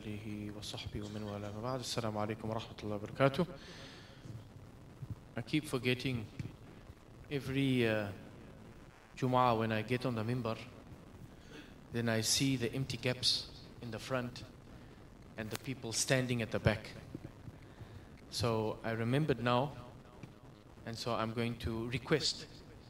آله وصحبه ومن والاه ما بعد. Assalamu alaikum wa rahmatullahi wa barakatuh. I keep forgetting every Jumu'ah when I get on the minbar, then I see the empty gaps in the front and the people standing at the back. So I remembered now, and so I'm going to request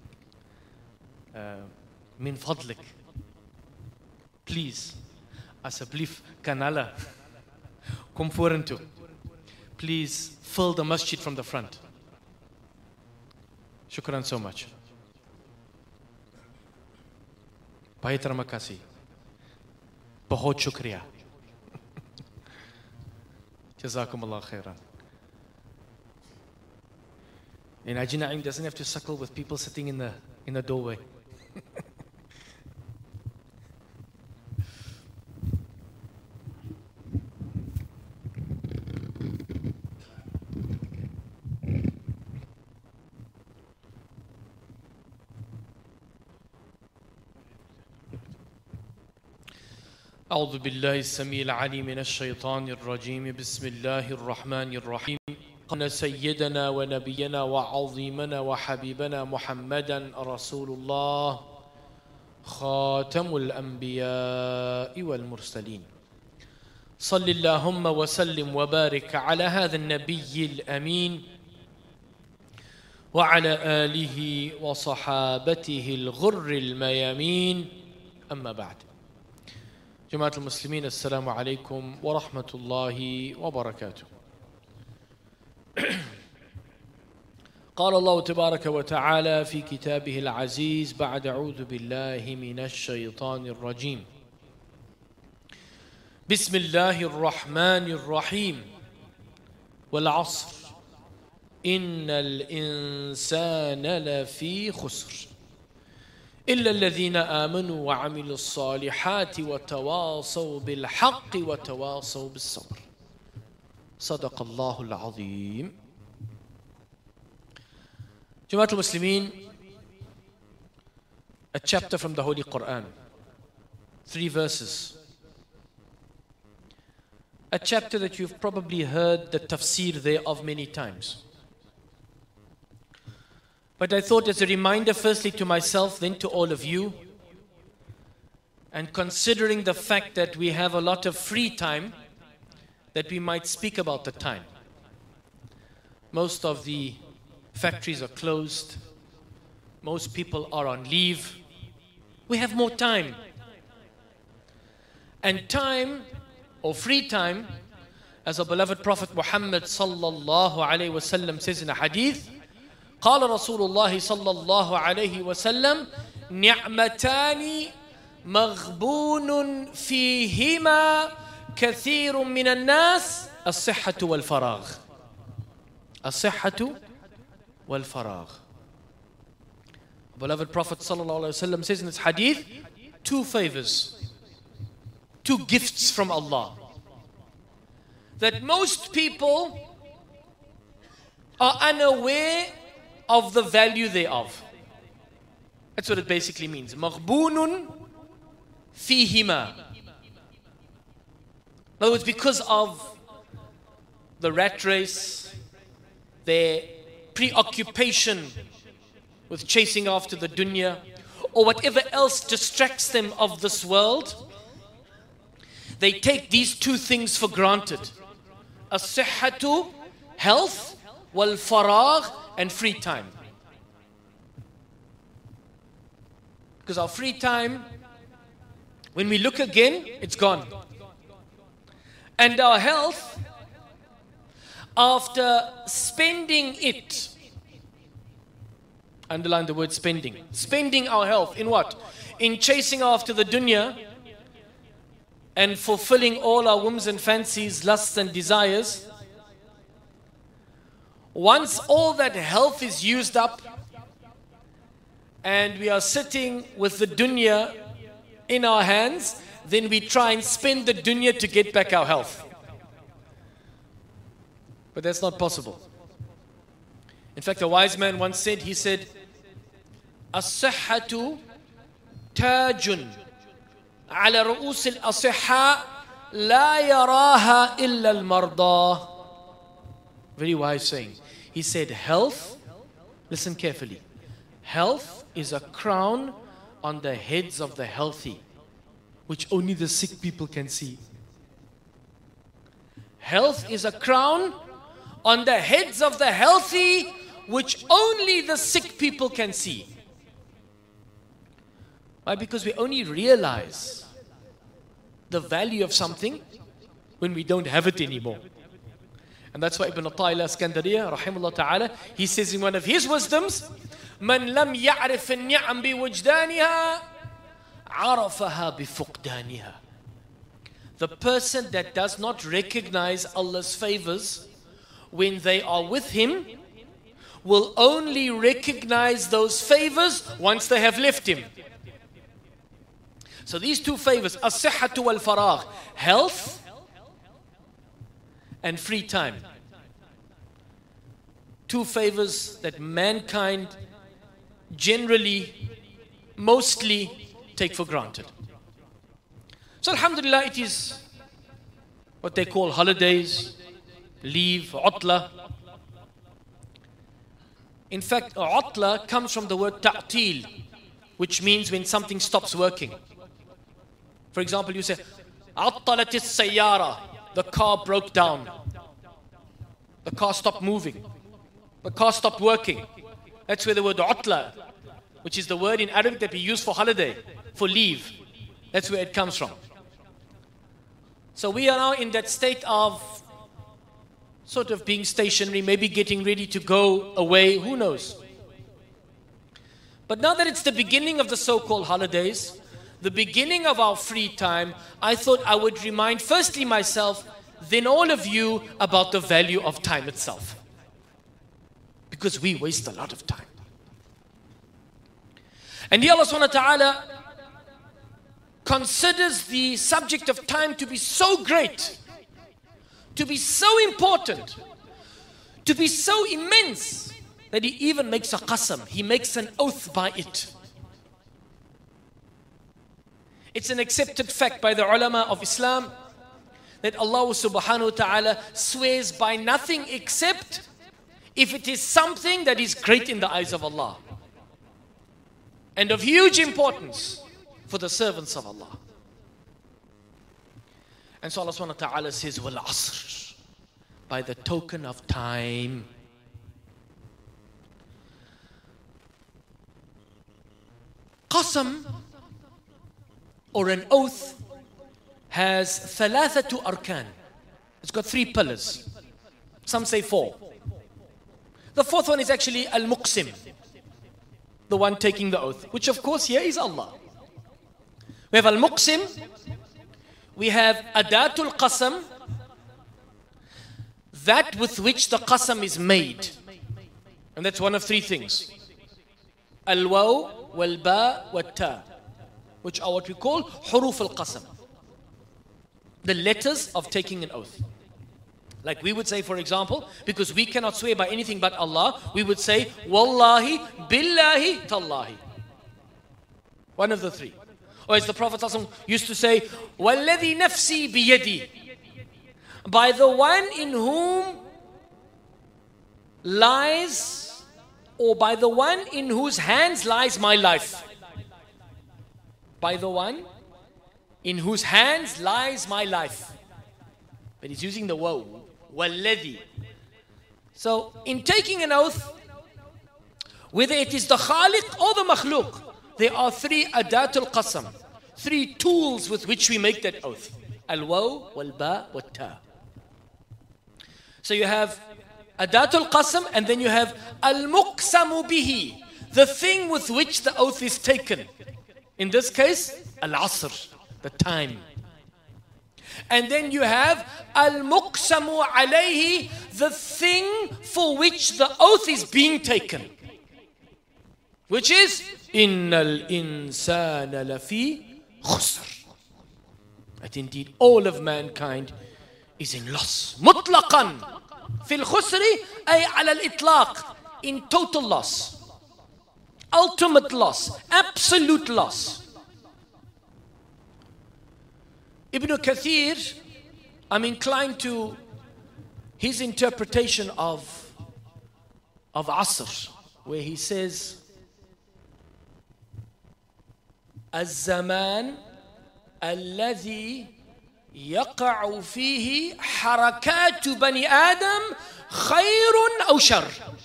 min fadlik, please, asseblief kanala, kom vorentoe. Please fill the masjid from the front. Shukran so much. Baie terima kasih. Bahut shukriya. Jazakumullah khairan. And Haji Naeem doesn't have to suckle with people sitting in the doorway. أعوذ بالله السميع العليم من الشيطان الرجيم بسم الله الرحمن الرحيم أن سيدنا ونبينا وعظيمنا وحبيبنا محمدا رسول الله خاتم الأنبياء والمرسلين صل اللهم وسلم وبارك على هذا النبي الأمين وعلى آله وصحابته الغر الميامين أما بعد. جماعة المسلمين السلام عليكم ورحمة الله وبركاته. قال الله تبارك وتعالى في كتابه العزيز بعد أعوذ بالله من الشيطان الرجيم بسم الله الرحمن الرحيم والعصر إن الإنسان لفي خسر إلا الذين آمنوا وعملوا الصالحات وتواصوا بالحق وتواصوا بالصبر. صدق الله العظيم. Jamaatul Muslimin, a chapter from the Holy Quran, 3 verses. A chapter that you've probably heard the tafsir thereof many times. But I thought as a reminder firstly to myself, then to all of you, and considering the fact that we have a lot of free time, that we might speak about the time. Most of the factories are closed. Most people are on leave. We have more time. And time, or free time, as our beloved Prophet Muhammad sallallahu alayhi wa sallam says in a hadith, قال رسول الله صلى الله عليه وسلم نعمتان مغبون فيهما كثير من الناس الصحة والفراغ. الصحة والفراغ. Beloved Prophet صلى الله عليه وسلم says in this hadith, 2 favors, 2 gifts from Allah that most people are unaware of the value thereof. That's what it basically means. مَغْبُونٌ فِيهِمَا. In other words, because of the rat race, their preoccupation with chasing after the dunya, or whatever else distracts them of this world, they take these 2 things for granted. As-sihhatu, health, wal-faragh, and free time. Because our free time, when we look again, it's gone. And our health, after spending it, underline the word spending, spending our health in what? In chasing after the dunya and fulfilling all our whims and fancies, lusts and desires. Once all that health is used up and we are sitting with the dunya in our hands, then we try and spend the dunya to get back our health. But that's not possible. In fact, a wise man once said, he said, As-sihhatu tajun ala ru'us al-asihha لا يراها إلا المرضى. Very wise saying. He said health, listen carefully, health is a crown on the heads of the healthy, which only the sick people can see. Health is a crown on the heads of the healthy, which only the sick people can see. Why? Because we only realize the value of something when we don't have it anymore. And that's why Ibn Ata'illah Iskandariya, rahimahullah ta'ala, he says in one of his wisdoms, من لم يعرف النعم بوجدانها عرفها بفقدانها. The person that does not recognize Allah's favors when they are with him will only recognize those favors once they have left him. So these two favors, as-sihhatu wal-faragh, health and free time. Two favors that mankind generally, mostly take for granted. So alhamdulillah, it is what they call holidays, leave, utla. In fact, utla comes from the word ta'til, which means when something stops working. For example, you say, عطلت السيارة, the car broke down. The car stopped moving. The car stopped working. That's where the word utla, which is the word in Arabic that we use for holiday, for leave. That's where it comes from. So we are now in that state of sort of being stationary, maybe getting ready to go away, who knows. But now that it's the beginning of the so-called holidays, the beginning of our free time, I thought I would remind firstly myself, then all of you about the value of time itself. Because we waste a lot of time. And here Allah subhanahu wa ta'ala considers the subject of time to be so great, to be so important, to be so immense, that He even makes a qasam. He makes an oath by it. It's an accepted fact by the ulama of Islam that Allah subhanahu wa ta'ala swears by nothing except if it is something that is great in the eyes of Allah and of huge importance for the servants of Allah. And so Allah subhanahu wa ta'ala says, wal asr, by the token of time. Qasam, or an oath, has thalathatu arkan. It's got 3 pillars. Some say 4. The 4th one is actually al-muqsim, the one taking the oath, which of course here is Allah. We have al-muqsim, we have adatul qasam, that with which the qasam is made. And that's one of 3 things. Al-waw, wal-ba, wal-ta, which are what we call huruf al-qasam, the letters of taking an oath. Like we would say, for example, because we cannot swear by anything but Allah, we would say, Wallahi, Billahi, Tallahi. One of the 3. Or as the Prophet ﷺ used to say, Walladhi nafsi biyadi, by the one in whom lies, or by the one in whose hands lies my life. By the one in whose hands lies my life. But he's using the waw, walladhi. So in taking an oath, whether it is the khaliq or the makhluk, there are 3 adatul qasam, 3 tools with which we make that oath. Al-waw, wal-ba, wal-ta. So you have adatul qasam, and then you have al-muqsamu bihi, the thing with which the oath is taken. In this case, al-asr, the time. And then you have al-muqsamu alayhi, the thing for which the oath is being taken, which is innal insana lafi khusr, that indeed all of mankind is in loss. Mutlaqan fil khusri ay ala al-itlaq, in total loss, ultimate loss, absolute loss. Ibn Kathir, I'm inclined to his interpretation of Asr, where he says, الزمان الذي يقع فيه حركات بني آدم خير أو شر.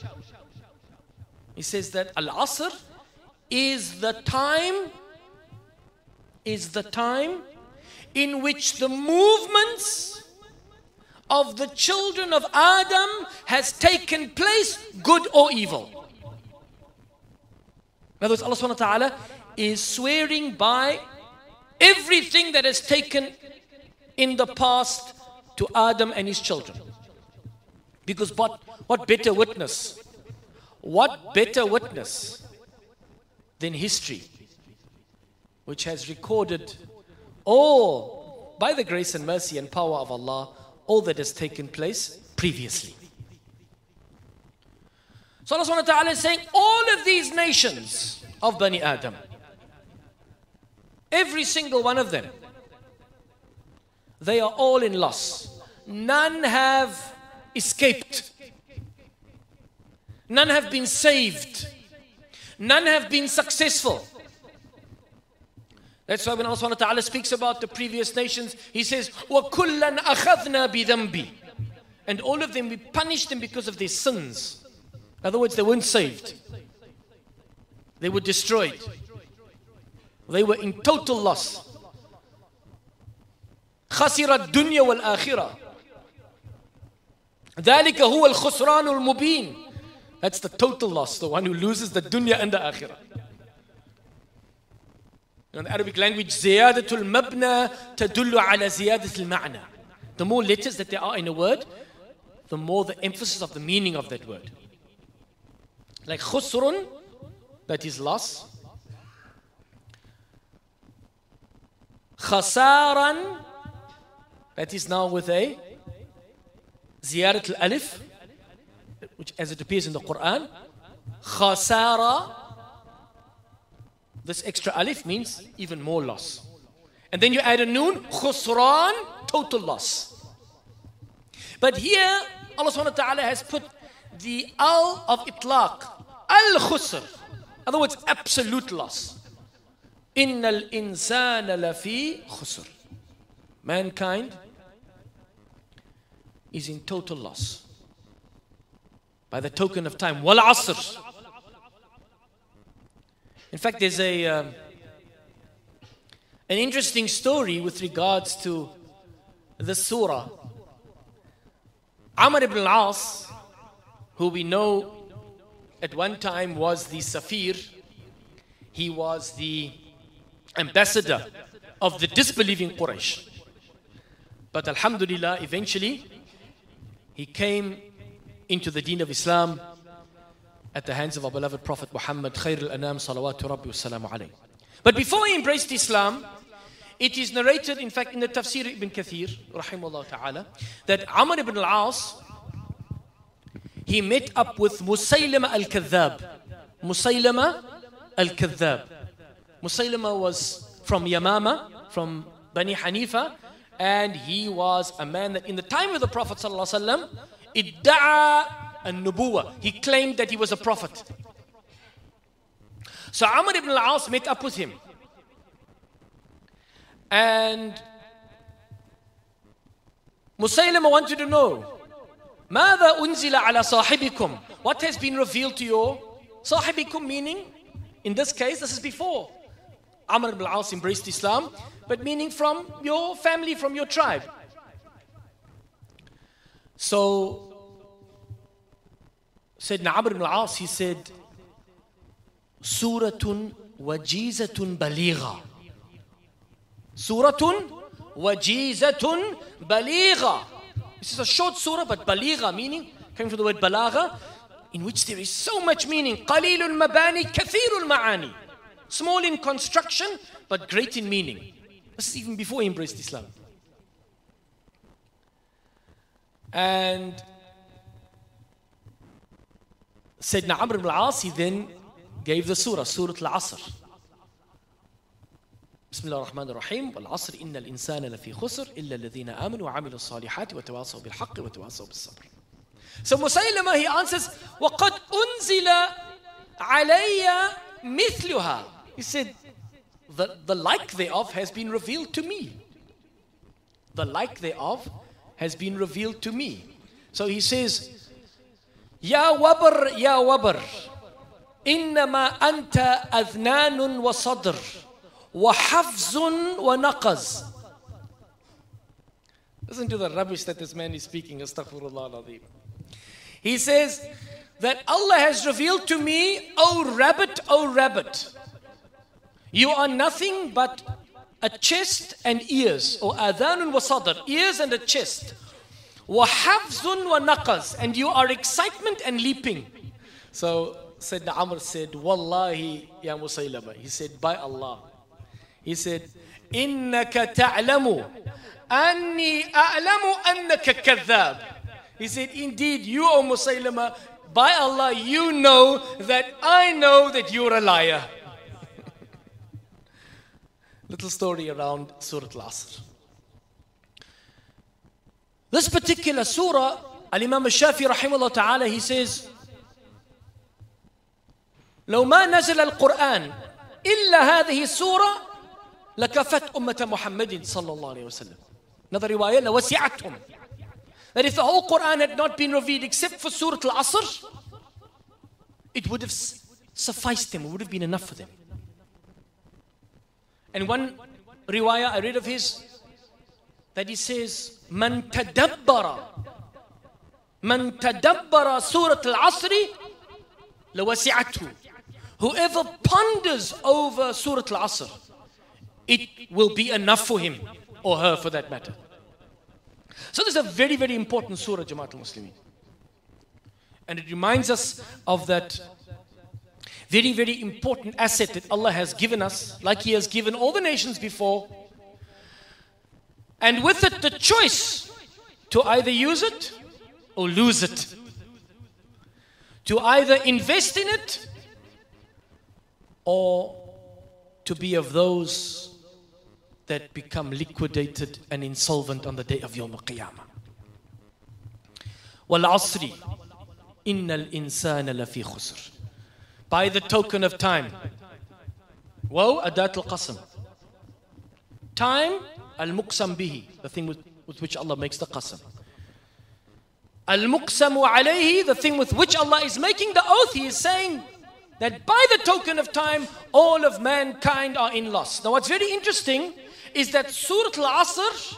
He says that Al-Asr is the time in which the movements of the children of Adam has taken place, good or evil. In other words, Allah subhanahu wa ta'ala is swearing by everything that has taken in the past to Adam and his children. Because what better witness? What better witness than history, which has recorded all, by the grace and mercy and power of Allah, all that has taken place previously. So Allah subhanahu wa ta'ala is saying, all of these nations of Bani Adam, every single one of them, they are all in loss. None have escaped. None have been saved. None have been successful. That's why when Allah subhanahu wa ta'ala speaks about the previous nations, He says, وَكُلًّا أَخَذْنَا بِذَنْبِ. And all of them, we punished them because of their sins. In other words, they weren't saved. They were destroyed. They were in total loss. خَسِرَ الدُّنْيَا وَالْآخِرَةِ. ذَلِكَ هُوَ الْخُسْرَانُ الْمُبِينُ. That's the total loss, the one who loses the dunya and the akhirah. In the Arabic language, زِيَادَةُ الْمَبْنَى تَدُلُّ عَلَى زِيَادَةِ الْمَعْنَى. The more letters that there are in a word, the more the emphasis of the meaning of that word. Like khusrun, that is loss. Khasaran, that is now with a ziyarat al-alif, which as it appears in the Quran. Khasara, this extra alif means even more loss. And then you add a noon, khusran, total loss. But here, Allah subhanahu wa ta'ala has put the al of itlaq, al-khusr. In other words, absolute loss. Innal insana lafi khusr. Mankind is in total loss. By the token of time, wal asr. In fact, there's an interesting story with regards to the surah. Amr ibn al-As, who we know at one time was the Safir, he was the ambassador of the disbelieving Quraysh. But alhamdulillah, eventually, he came into the deen of Islam at the hands of our beloved Prophet Muhammad, Khair al-Anam, salawatu rabbi wa salamu alayhi. But before he embraced Islam, it is narrated, in fact, in the Tafsir Ibn Kathir, rahimahullah ta'ala, that Amr ibn al-As, he met up with Musaylama al-Kadhab. Musaylama al-Kadhab. Musaylama was from Yamama, from Bani Hanifa, and he was a man that in the time of the Prophet sallallahu alaihi wasallam, idda'a an-nubuwah. He claimed that he was a prophet. So Amr ibn al-As met up with him. And Musaylama wanted to know, ماذا أنزل على صاحبكم? What has been revealed to your صاحبكم, meaning, in this case, this is before Amr ibn al-As embraced Islam, but meaning from your family, from your tribe. So, Sayyidina Amr ibn al-As, he said, Suratun wajizatun baligha. Suratun wajizatun baligha. This is a short surah, but baligha, meaning, coming from the word balagha, in which there is so much meaning. Qalilul mabani, kathirul ma'ani. Small in construction, but great in meaning. This is even before he embraced Islam. And Sayyidina Amr ibn al-As, he then gave the surah, Surah Al-Asr. بسم الله الرحمن الرحيم والعصر إن الإنسان لفي خسر إلا الذين آمنوا وعملوا الصالحات وتواصوا بالحق وتواصوا بالصبر. So Musaylama, he answers, وَقَدْ أُنزِلَ عَلَيَّ مِثْلُهَا. He said, the like thereof has been revealed to me. The like thereof has been revealed to me. So he says, Ya wabar, innama anta adnanun wa sadr, wa hafzun wa naqaz. Listen to the rubbish that this man is speaking, astaghfirullah al-azim. He says that Allah has revealed to me, O rabbit, you are nothing but a chest and ears, or adhanun wa sadr, ears and a chest. Wa hafzun wa naqaz, and you are excitement and leaping. So Sayyidina Amr said, Wallahi ya Musaylama. He said, by Allah. He said, Innaka ta'lamu anni a'lamu annaka kadhab. He said, indeed, you, O Musaylama, by Allah, you know that I know that you're a liar. Little story around Surah Al-Asr. This particular surah, Al-Imam Al-Shafi rahimahullah ta'ala, he says, لو ما نزل القرآن إلا هذه السورة لكفت أمة محمد صلى الله عليه وسلم. Another riwayah, لوسعتهم. That if the whole Quran had not been revealed except for Surah Al-Asr, it would have sufficed them, it would have been enough for them. And one riwayah I read of his, that he says, Man tadabbara Surah Al-Asr lawasi'athu. Whoever ponders over Surah Al-Asr, it will be enough for him or her for that matter. So this is a very, very important surah, Jama'at al-Muslimin. And it reminds us of that very, very important asset that Allah has given us, like He has given all the nations before. And with it, the choice to either use it or lose it. To either invest in it or to be of those that become liquidated and insolvent on the day of Yawm al-Qiyamah. وَالْعَصْرِ إِنَّ الْإِنسَانَ لَفِي خُسْرٍ. By the token of time. Wow, adat al-qasam. Time, al-muqsam bihi, the thing with which Allah makes the qasam. Al-muqsamu alayhi, the thing with which Allah is making the oath. He is saying that by the token of time, all of mankind are in loss. Now what's very interesting is that Surah Al-Asr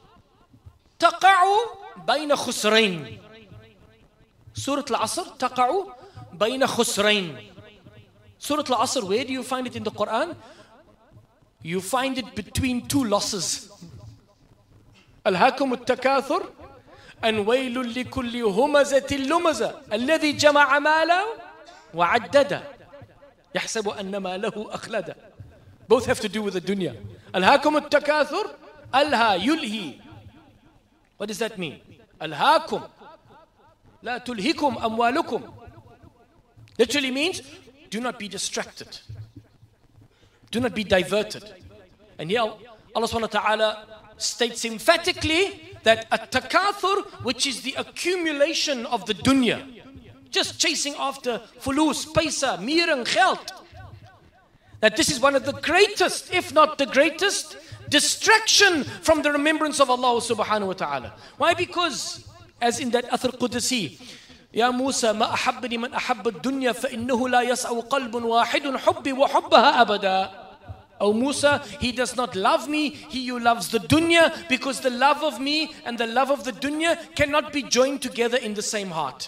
taqa'u bayna khusrain. Surah Al-Asr taqa'u bayna khusrain. Surah Al-Asr, where do you find it in the Quran? You find it between two losses. Al-Hakum al-Takathur and waylul likulli humazatil lumaza alladhi jama'a mala wa addada yahsabu anna malahu akhlada. Both have to do with the dunya. Al-Hakum al-Takathur, alha yulhi. What does that mean? Al-Hakum la tulhikum amwalukum. Literally means, do not be distracted. Do not be diverted. And here Allah subhanahu wa ta'ala states emphatically that at-takathur, which is the accumulation of the dunya, just chasing after fulus, paisa, mir and geld, that this is one of the greatest, if not the greatest, distraction from the remembrance of Allah subhanahu wa ta'ala. Why? Because, as in that Athar Qudsi, يا موسى ما أحبني من أحب الدنيا فإنه لا يسع قلب واحد حبي وحبها أبدا. O Musa, he does not love me, he who loves the dunya, because the love of me and the love of the dunya cannot be joined together in the same heart.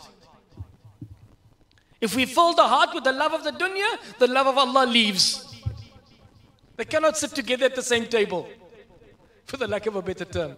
If we fill the heart with the love of the dunya, the love of Allah leaves. They cannot sit together at the same table, for the lack of a better term.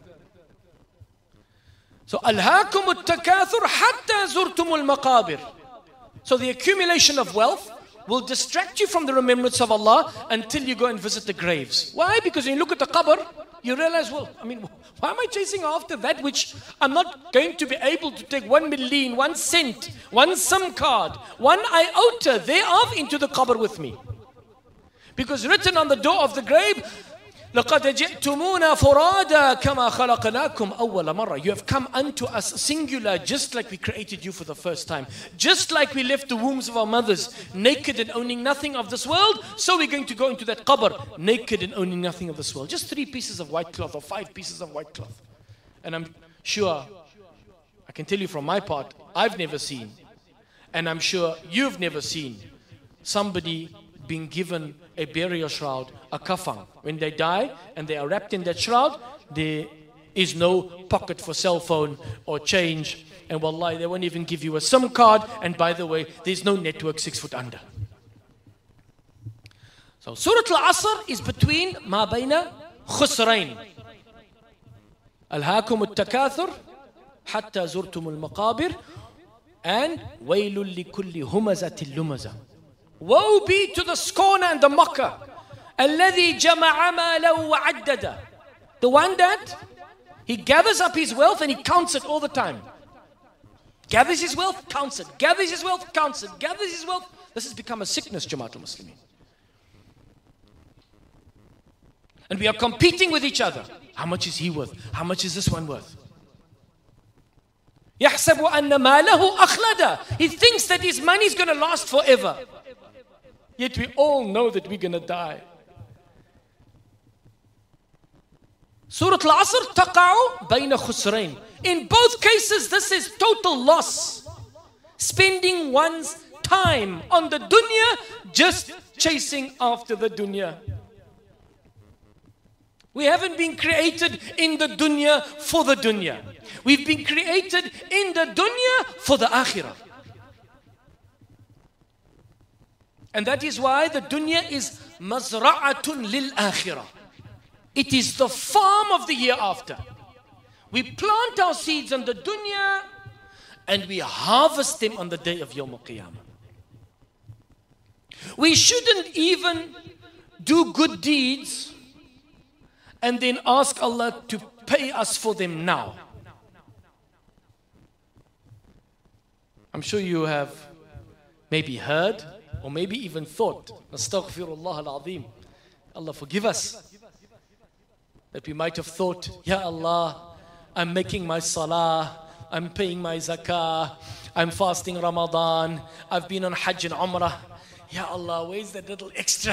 So, أَلْهَاكُمُ التَّكَاثُرُ حَتَّى زُرْتُمُ الْمَقَابِرِ. So the accumulation of wealth will distract you from the remembrance of Allah until you go and visit the graves. Why? Because when you look at the qabr, you realize, well, I mean, why am I chasing after that which I'm not going to be able to take 1 million, 1 cent, 1 SIM card, 1 iota thereof into the qabr with me? Because written on the door of the grave, لَقَدْ جِئْتُمُونَا فُرَادًا كَمَا خَلَقْنَاكُمْ أَوَّلَ مَرَّةٍ. You have come unto us singular, just like we created you for the first time. Just like we left the wombs of our mothers naked and owning nothing of this world, so we're going to go into that qabr naked and owning nothing of this world. Just 3 pieces of white cloth or 5 pieces of white cloth. And I'm sure, I can tell you from my part, I've never seen, and I'm sure you've never seen, somebody being given a burial shroud, a kafan. When they die and they are wrapped in that shroud, there is no pocket for cell phone or change. And wallahi, they won't even give you a SIM card. And by the way, there's no network 6 foot under. So Surah Al-Asr is between ma bayna khusrain. Alhaakum al-takathur hatta zurtum al-maqabir and waylul li kulli humazatil lumaza. Woe be to the scorner and the mocker. الَّذِي جَمَعَ مَالَهُ وَعَدَّدَ. The one that he gathers up his wealth and he counts it all the time. Gathers his wealth, counts it. Gathers his wealth, counts it. Gathers his wealth. This has become a sickness, Jamaatul Muslimin. And we are competing with each other. How much is he worth? How much is this one worth? يَحْسَبُ أَنَّ مَالَهُ أَخْلَدَ. He thinks that his money is going to last forever. Yet we all know that we're going to die. Surah Al-Asr taqa'u bayna khusrain. In both cases, this is total loss. Spending one's time on the dunya, just chasing after the dunya. We haven't been created in the dunya for the dunya. We've been created in the dunya for the akhirah. And that is why the dunya is mazra'atun lil akhirah. It is the farm of the year after. We plant our seeds on the dunya and we harvest them on the day of Yawm al-Qiyamah. We shouldn't even do good deeds and then ask Allah to pay us for them now. I'm sure you have maybe heard or maybe even thought, Astaghfirullah al-Azim, Allah forgive us, that we might have thought, Ya Allah, I'm making my salah, I'm paying my zakah, I'm fasting Ramadan, I've been on Hajj and Umrah. Ya Allah, where's that little extra?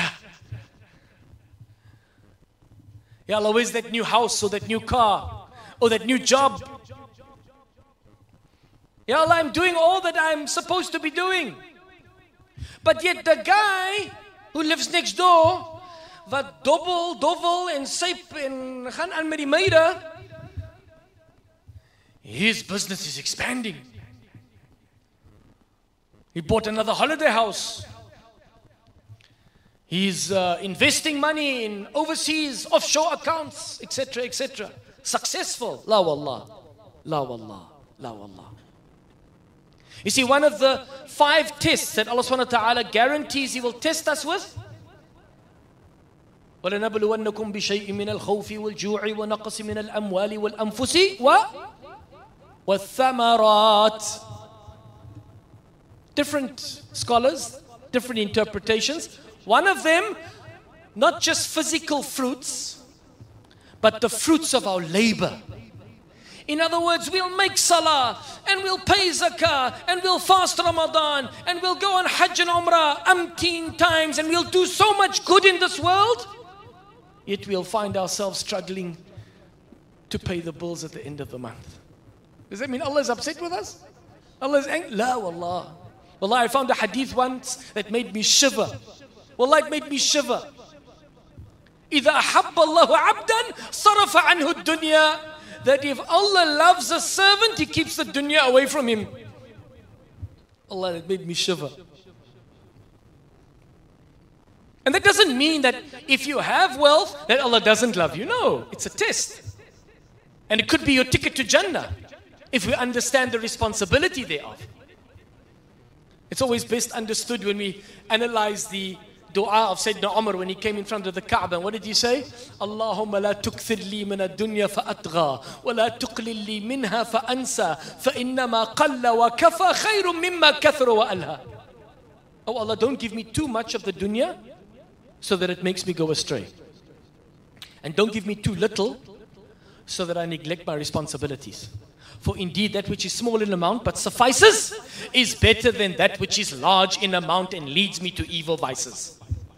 Ya Allah, where's that new house or that new car or that new job? Ya Allah, I'm doing all that I'm supposed to be doing. But yet the guy who lives next door, wat dobbel en syp en gaan aan met die meide, his business is expanding. He bought another holiday house. He's investing money in overseas offshore accounts, etc., etc. Successful. La wallah. La wallah. La wallah. You see, one of the 5 tests that Allah subhanahu wa ta'ala guarantees He will test us with, وَلَنَبْلُوَنَّكُمْ بِشَيْءٍ مِّنَ الْخَوْفِ وَالْجُوعِ وَنَقْصٍ مِّنَ الْأَمْوَالِ وَالْأَنفُسِ وَالثَّمَرَاتِ. Different scholars, different interpretations. One of them, not just physical fruits, but the fruits of our labor. In other words, we'll make salah, and we'll pay zakah, and we'll fast Ramadan, and we'll go on Hajj and Umrah umpteen times, and we'll do so much good in this world, yet we'll find ourselves struggling to pay the bills at the end of the month. Does that mean Allah is upset with us? Allah is angry? La wallah. Wallah, I found a hadith once that made me shiver. Wallah, it made me shiver. إِذَا أَحَبَّ اللَّهُ عَبْدًا صَرَفَ عَنْهُ الدُّنْيَا. That if Allah loves a servant, He keeps the dunya away from him. Allah, it made me shiver. And that doesn't mean that if you have wealth, that Allah doesn't love you. No, it's a test. And it could be your ticket to Jannah, if we understand the responsibility thereof. It's always best understood when we analyze the dua of Sayyidina Umar when he came in front of the Kaaba. What did he say? Allahumma la tukthir li min ad-dunya fa-atgha wa la tuqlil li minha fa-ansa fa innama qalla wa kafa khayrun mimma kathra wa alha. Oh Allah, don't give me too much of the dunya so that it makes me go astray. And don't give me too little so that I neglect my responsibilities. For indeed that which is small in amount but suffices is better than that which is large in amount and leads me to evil vices.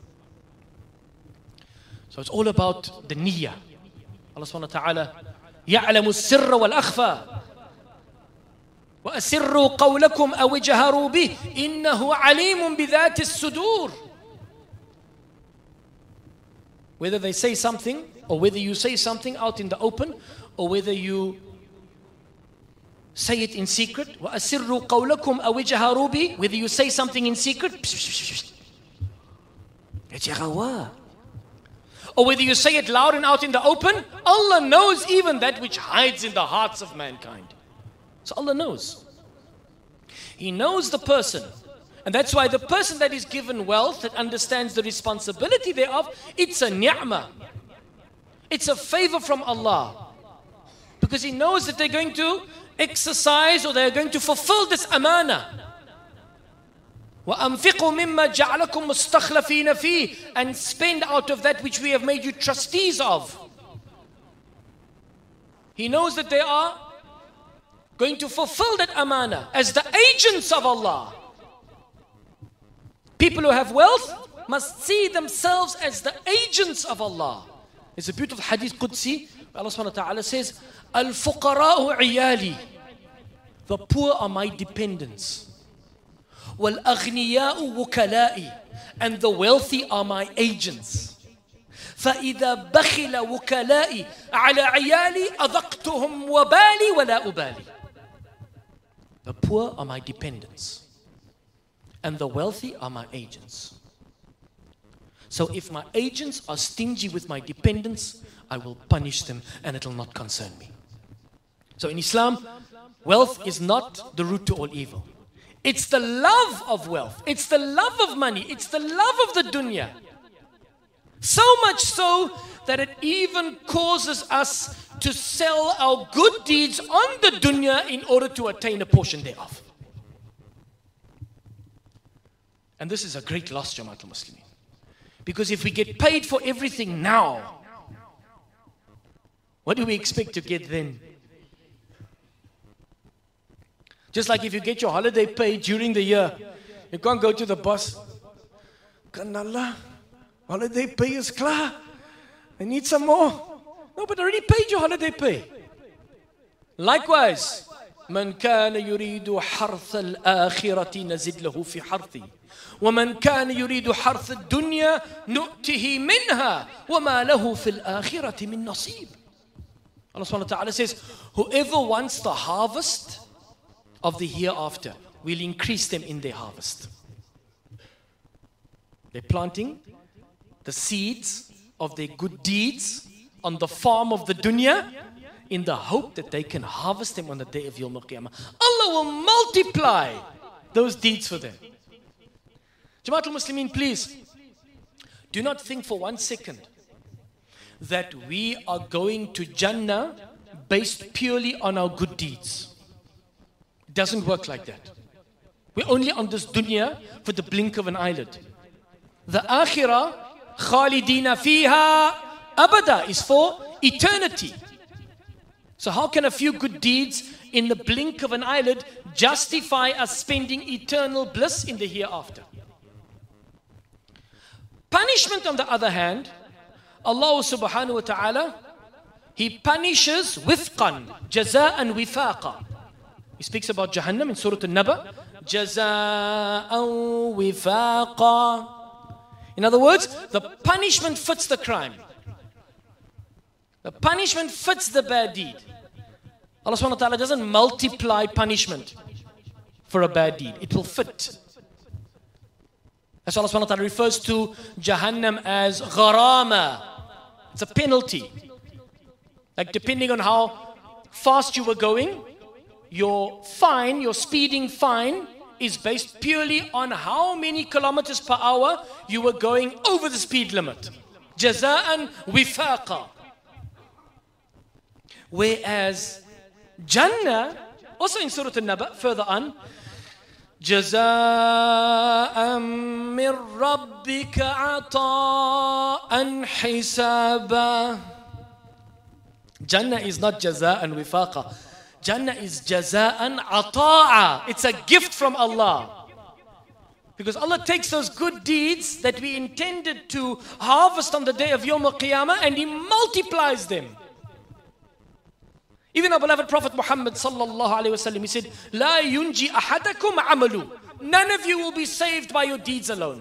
So it's all about the niyyah. Allah subhanahu wa ta'ala يَعْلَمُ السِّرَّ وَالْأَخْفَى وَأَسِرُّوا قَوْلَكُمْ أَوْ اجْهَرُوا بِهِ إِنَّهُ عَلِيمٌ بِذَاتِ الصُّدُورِ. Whether they say something, or whether you say something out in the open, or whether you say it in secret, وَأَسِرُّوا قَوْلَكُمْ أَوْ اجْهَرُوا بِهِ, whether you say something in secret, or whether you say it loud and out in the open, Allah knows even that which hides in the hearts of mankind. So Allah knows. He knows the person. And that's why the person that is given wealth, that understands the responsibility thereof, it's a ni'mah. It's a favor from Allah. Because he knows that they're going to exercise or they're going to fulfill this amana. وَأَنْفِقُوا مِمَّا جَعَلَكُمْ مُسْتَخْلَفِينَ فِيهِ, and spend out of that which we have made you trustees of. He knows that they are going to fulfill that amana as the agents of Allah. People who have wealth must see themselves as the agents of Allah. It's a beautiful hadith Qudsi. Allah subhanahu wa ta'ala says, Al-fuqara'u iyali. The poor are my dependents. Wal-aghniya'u wukala'i. And the wealthy are my agents. فَإِذَا بَخِلَ وُكَلَائِي عَلَى عِيَالِي أَذَقْتُهُمْ وَبَالِي وَلَا أُبَالِي. The poor are my dependents, and the wealthy are my agents. So if my agents are stingy with my dependents, I will punish them and it will not concern me. So in Islam, wealth is not the root to all evil. It's the love of wealth. It's the love of money. It's the love of the dunya. So much so that it even causes us to sell our good deeds on the dunya in order to attain a portion thereof. And this is a great loss, Jama'at al-Muslimin. Because if we get paid for everything now, what do we expect to get then? Just like if you get your holiday paid during the year, you can't go to the boss. Kanallah, holiday pay is klar. I need some more. No, but I already paid your holiday pay. Likewise, من كان يريد حرث الآخرة نزد له في حرثه ومن كان يريد حرث الدنيا نؤته منها وما له في الآخرة من نصيب. Allah subhanahu wa ta'ala says, whoever wants the harvest of the hereafter, we'll increase them in their harvest. They're planting the seeds of their good deeds on the farm of the dunya in the hope that they can harvest them on the day of Yawm al-Qiyamah. Allah will multiply those deeds for them. Jama'at al-Muslimin, please, do not think for 1 second that we are going to Jannah based purely on our good deeds. It doesn't work like that. We're only on this dunya for the blink of an eyelid. The akhirah, khalidina fiha abada, is for eternity. So how can a few good deeds in the blink of an eyelid justify us spending eternal bliss in the hereafter? Punishment, on the other hand, Allah subhanahu wa ta'ala, He punishes wifqan, jaza'an wifaqa. He speaks about Jahannam in Surah An-Naba. Jaza'an wifaqa. In other words, the punishment fits the crime. The punishment fits the bad deed. Allah subhanahu wa ta'ala doesn't multiply punishment for a bad deed. It will fit. That's why Allah subhanahu wa ta'ala refers to Jahannam as gharama. It's a penalty. Like depending on how fast you were going, your fine, your speeding fine, is based purely on how many kilometers per hour you were going over the speed limit. Jaza'an wifaqa. Whereas Jannah, also in Surah An-Naba, further on, جزاء من ربك عطاء حسابا. Jannah is not jaza'an wifaqa. Jannah is jaza'an ata'a. It's a gift from Allah. Because Allah takes those good deeds that we intended to harvest on the day of Yawm al-Qiyamah and He multiplies them. Even our beloved Prophet Muhammad sallallahu alayhi wa sallam, he said, "La yunji ahadakum amalu." None of you will be saved by your deeds alone.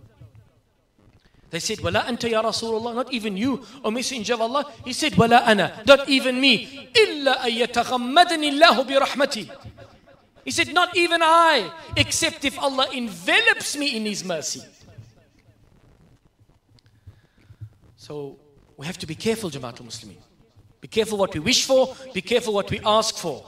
They said, "Wala anta ya Rasulullah," not even you, O Messenger of Allah. He said, "Wala ana," not even me. "Illa ayyataghammadani Allahu bi rahmati." He said, "Not even I, except if Allah envelops me in His mercy." So we have to be careful, Jamaatul Muslimin. Be careful what we wish for. Be careful what we ask for.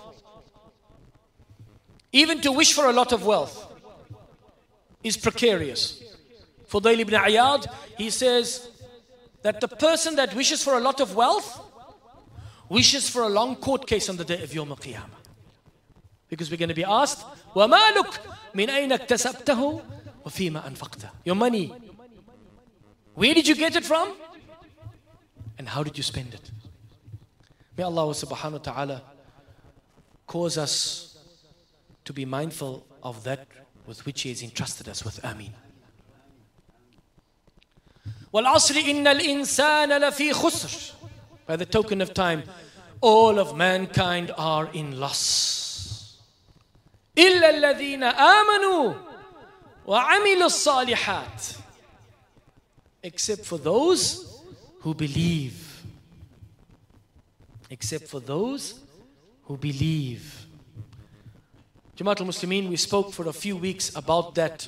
Even to wish for a lot of wealth is precarious. Fudail ibn Iyad, he says that the person that wishes for a lot of wealth wishes for a long court case on the day of Yawm al-Qiyamah. Because we're going to be asked, وَمَالُكْ مِنْ أَيْنَ اكْتَسَبْتَهُ وَفِيمَ أَنْفَقْتَهُ. Your money, where did you get it from? And how did you spend it? May Allah subhanahu wa ta'ala cause us to be mindful of that with which He has entrusted us with. Ameen. وَالْعَصْرِ إِنَّ الْإِنسَانَ لَفِي خُسْرٍ. By the token of time, all of mankind are in loss. إِلَّا الَّذِينَ آمَنُوا وَعَمِلُوا الصَّالِحَاتِ. Except for those who believe. Except for those who believe. Jamaatul Muslimin, we spoke for a few weeks about that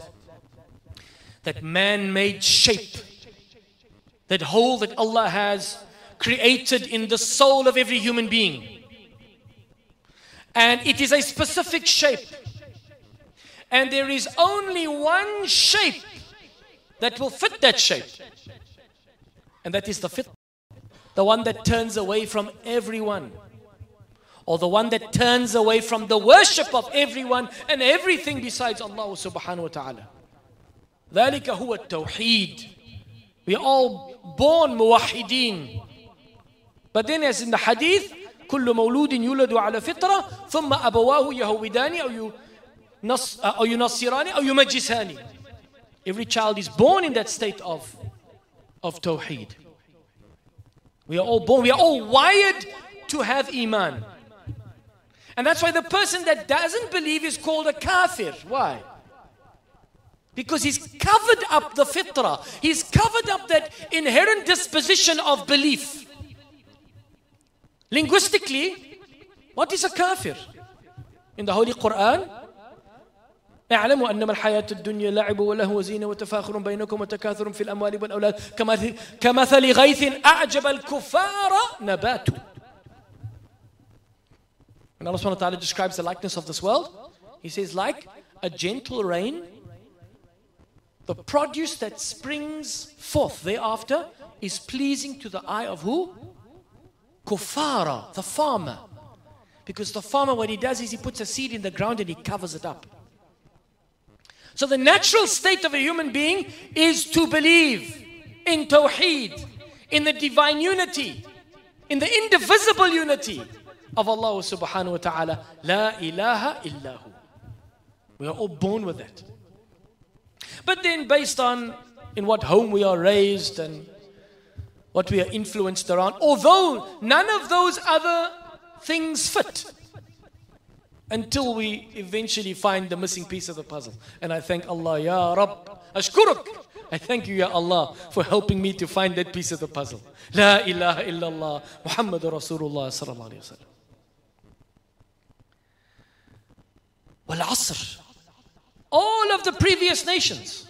man-made shape, that hole that Allah has created in the soul of every human being. And it is a specific shape. And there is only one shape that will fit that shape. And that is the fitrah. The one that turns away from everyone. Or the one that turns away from the worship of everyone and everything besides Allah subhanahu wa ta'ala. ذَلِكَ هُوَ التَّوْحِيدِ. We are all born muwahideen. But then as in the hadith, كُلُّ مَوْلُودٍ يُولَدُ عَلَى فِطْرَةٍ ثُمَّ أَبَوَاهُ يَهُوِدَانِ أو يُنَصِّرَانِ أو يُمَجِّسَانِ. Every child is born in that state of tawheed. We are all born, we are all wired to have iman. And that's why the person that doesn't believe is called a kafir. Why? Because he's covered up the fitrah. He's covered up that inherent disposition of belief. Linguistically, what is a kafir? In the Holy Quran, اعلموا أنما الحياة الدنيا لعب ولهو وزينة وتفاخر بينكم وتكاثر في الأموال والأولاد كمثل غيث أعجب الكفار نباته. When Allah subhanahu wa ta'ala describes the likeness of this world, He says, like a gentle rain, the produce that springs forth thereafter is pleasing to the eye of who? Kuffara, the farmer. Because the farmer, what he does is he puts a seed in the ground and he covers it up. So the natural state of a human being is to believe in Tawheed, in the divine unity, in the indivisible unity of Allah subhanahu wa ta'ala. La ilaha illahu. We are all born with that. But then based on in what home we are raised and what we are influenced around, although none of those other things fit, until we eventually find the missing piece of the puzzle. And I thank Allah, Ya Rabb, Ashkuruk. I thank you, Ya Allah, for helping me to find that piece of the puzzle. La ilaha illallah, Muhammadur Rasulullah sallallahu alayhi wa sallam. Wal Asr. All of the previous nations,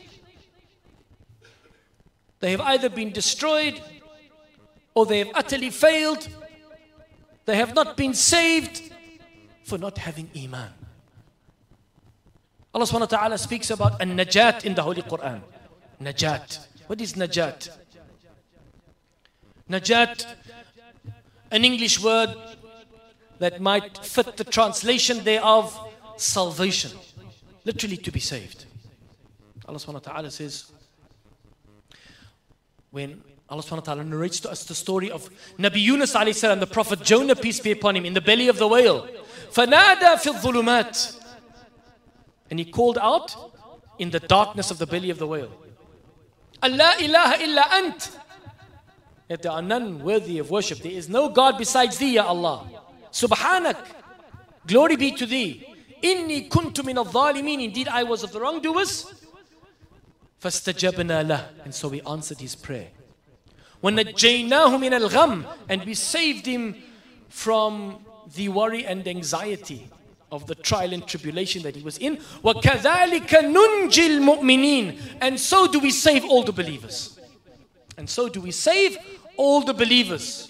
they have either been destroyed or they have utterly failed. They have not been saved for not having iman. Allah subhanahu wa ta'ala speaks about an-najat in the Holy Quran. Najat. What is najat? Najat, an English word that might fit the translation thereof, salvation. Literally to be saved. Allah subhanahu wa ta'ala says, when Allah subhanahu wa ta'ala narrates to us the story of Nabi Yunus alayhi salam, the Prophet Jonah, peace be upon him, in the belly of the whale. فَنَادَى فِي الظُّلُمَاتِ, and he called out in the darkness of the belly of the whale. Allah ilaha illa ant, that there are none worthy of worship. There is no God besides thee, Ya Allah. Subhanak, glory be to thee. Inni kuntu min al-dhalimin, indeed I was of the wrongdoers. فَاسْتَجَبْنَا لَهُ, and so we answered his prayer. وَنَجَّيْنَاهُ مِنَ الْغَمِّ, and we saved him from the worry and anxiety of the trial and tribulation that he was in. وَكَذَلِكَ نُنْجِي الْمُؤْمِنِينَ, and so do we save all the believers. And so do we save all the believers.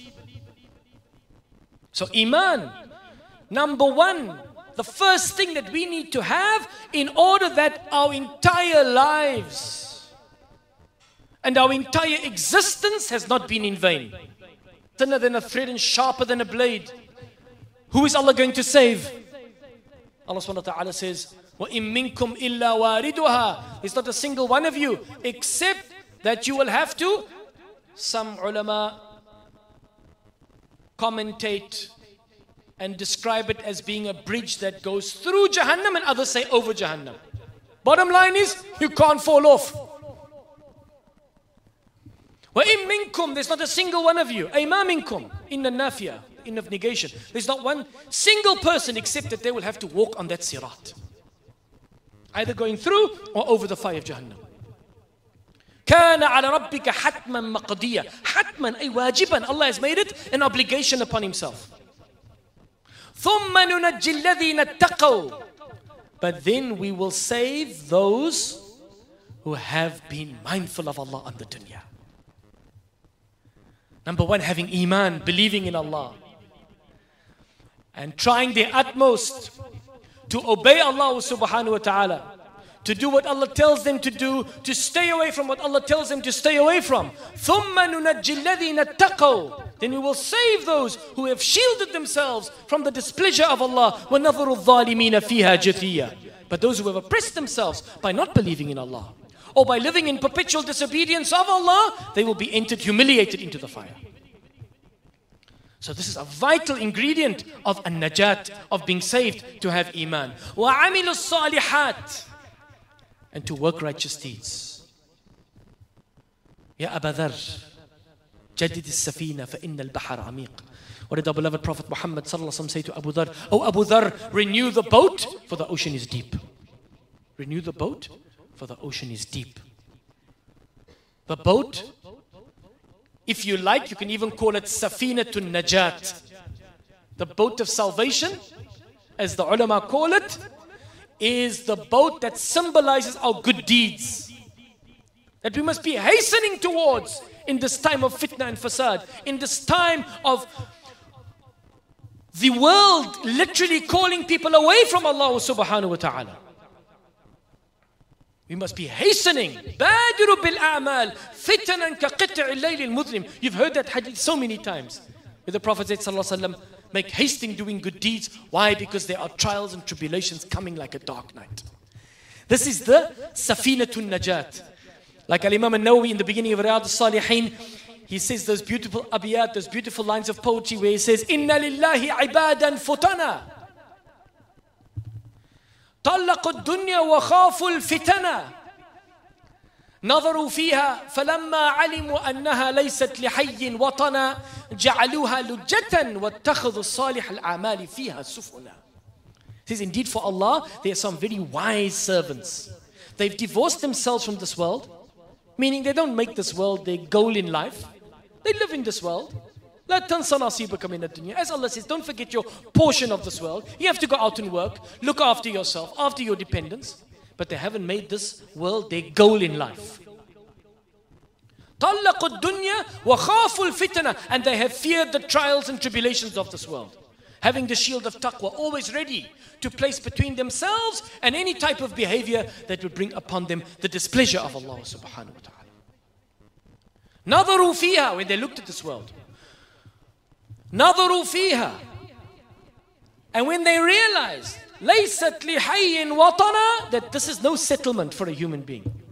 So Iman, number one, the first thing that we need to have in order that our entire lives and our entire existence has not been in vain. Thinner than a thread and sharper than a blade. Who is Allah going to save? Allah subhanahu wa ta'ala says, وَإِن مِّنكُمْ إِلَّا وَارِدُهَا, it's not a single one of you, except that you will have to, some ulama commentate and describe it as being a bridge that goes through Jahannam, and others say over Jahannam. Bottom line is, you can't fall off. وَإِن مِّنكُمْ, there's not a single one of you. أَيْ مَا مِنكُمْ, in the nafiya, in of negation. There's not one single person except that they will have to walk on that sirat. Either going through or over the fire of Jahannam. كَانَ عَلَى رَبِّكَ حَتْمًا مَقْضِيًّا. حَتْمًا أي واجبًا. Allah has made it an obligation upon himself. ثُمَّ نُنَجِّي الَّذِينَ اتَّقَوْا, but then we will save those who have been mindful of Allah on the dunya. Number one, having Iman, believing in Allah, and trying their utmost to obey Allah subhanahu wa ta'ala, to do what Allah tells them to do, to stay away from what Allah tells them to stay away from. ثُمَّ نُنَجِّي الَّذِينَ اتَّقَوْا, then we will save those who have shielded themselves from the displeasure of Allah. وَنَظَرُ الظَّالِمِينَ فِيهَا جَثِيًّا, but those who have oppressed themselves by not believing in Allah, or by living in perpetual disobedience of Allah, they will be entered, humiliated into the fire. So this is a vital ingredient of an-najat, of being saved, to have Iman. وَعَمِلُوا الصَّالِحَاتِ, and to work righteous deeds. Ya Aba Dharr, جدد السفينة فإن البحر عميق. What did our beloved Prophet Muhammad sallallahu alaihi wasallam say to Abu Dharr? Oh Abu Dharr, renew the boat, for the ocean is deep. Renew the boat, for the ocean is deep. The boat, if you like, you can even call it Safinatun Najat. The boat of salvation, as the ulama call it, is the boat that symbolizes our good deeds, that we must be hastening towards in this time of fitna and fasad, in this time of the world literally calling people away from Allah subhanahu wa ta'ala. We must be hastening. بَادِرُ بِالْأَعْمَالِ فِتَنًا كَقِطِعِ اللَّيْلِ الْمُظْلِمِ. You've heard that hadith so many times, where the Prophet said sallallahu alaihi wasallam, make hasting doing good deeds. Why? Because there are trials and tribulations coming like a dark night. This is the Safinatun Najat. Like Al-Imam An-Nawawi in the beginning of Riyadh al-Salihin, he says those beautiful abiyat, those beautiful lines of poetry where he says, Inna lillahi ibadan futana, طلقوا الدنيا وخافوا الفتنة نظروا فيها فلما علموا أنها ليست لحي وطنا جعلوها لجة واتخذوا الصالح الأعمال فيها سفنا. He says, indeed for Allah, there are some very wise servants. They've divorced themselves from this world, meaning they don't make this world their goal in life. They live in this world. لا تنسى نصيبك من الدنيا. As Allah says, don't forget your portion of this world. You have to go out and work, look after yourself, after your dependents. But they haven't made this world their goal in life. طلقوا الدنيا وخافوا الفتنة, and they have feared the trials and tribulations of this world. Having the shield of taqwa always ready to place between themselves and any type of behavior that would bring upon them the displeasure of Allah subhanahu wa ta'ala. نظروا فيها, when they looked at this world. نظروا فيها, and when they realized ليست لحي وطنا, that this is no settlement for a human being.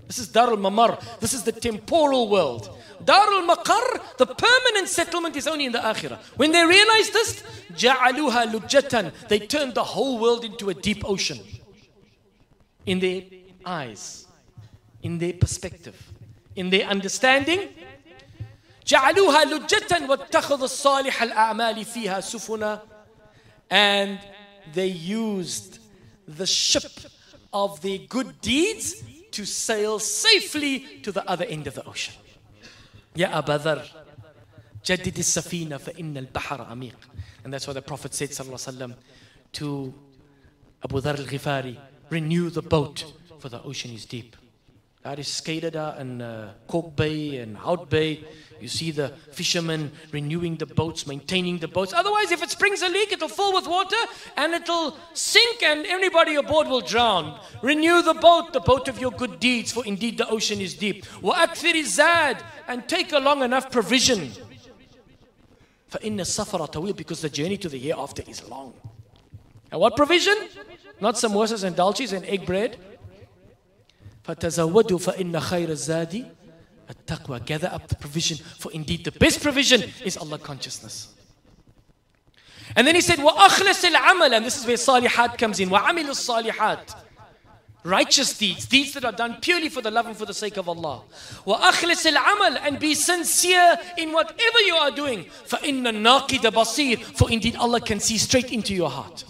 This is Darul Mamar. This is the temporal world. Darul Maqar, the permanent settlement, is only in the Akhirah. When they realized this, جَعَلُوهَا لُجَّةً, they turned the whole world into a deep ocean. In their eyes, in their perspective, in their understanding. جَعَلُوهَا لُجَّةً وَاتَّخَذُوا الصَّالِحَ الْأَعْمَالِ فِيهَا سُفُنًا. And they used the ship of their good deeds to sail safely to the other end of the ocean. Ya Aba Dharr, جدد السفينة فإن البحر عميق. And that's why the Prophet said ﷺ to Abu Dharr al-Ghifari, renew the boat, for the ocean is deep. Daar is skated in Cork Bay and Hout Bay. You see the fishermen renewing the boats, maintaining the boats. Otherwise, if it springs a leak, it'll fill with water and it'll sink and everybody aboard will drown. Renew the boat of your good deeds, for indeed the ocean is deep. وَأَكْثِرِ الزَّادِ, and take along enough provision. فَإِنَّ السَّفَرَ طَوِيلٌ, because the journey to the hereafter is long. And what provision? Not samosas and dalchis and egg bread. فَتَزَوَّدُوا فَإِنَّ خَيْرَ الزَّادِ التَّقْوَى. Gather up the provision, for indeed the best provision is Allah consciousness. And then he said, وَأَخْلَصِ الْعَمَلَ, and this is where salihat comes in. وَعَمِلُ الصَّالِحَاتِ, righteous deeds, deeds that are done purely for the love and for the sake of Allah. وَأَخْلِصِ الْعَمَلَ, and be sincere in whatever you are doing. فَإِنَّ النَّاقِدَ بَصِيرٌ, for indeed Allah can see straight into your heart.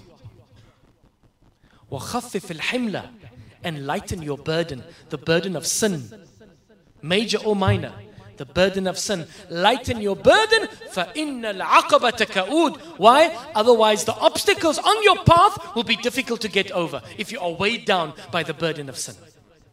وَخَفِّفِ الْحِمْلَ, and lighten your burden, the burden of sin, major or minor, the burden of sin. Lighten your burden. فَإِنَّ الْعَقَبَةَ كَؤُودٌ. Why? Otherwise the obstacles on your path will be difficult to get over if you are weighed down by the burden of sin.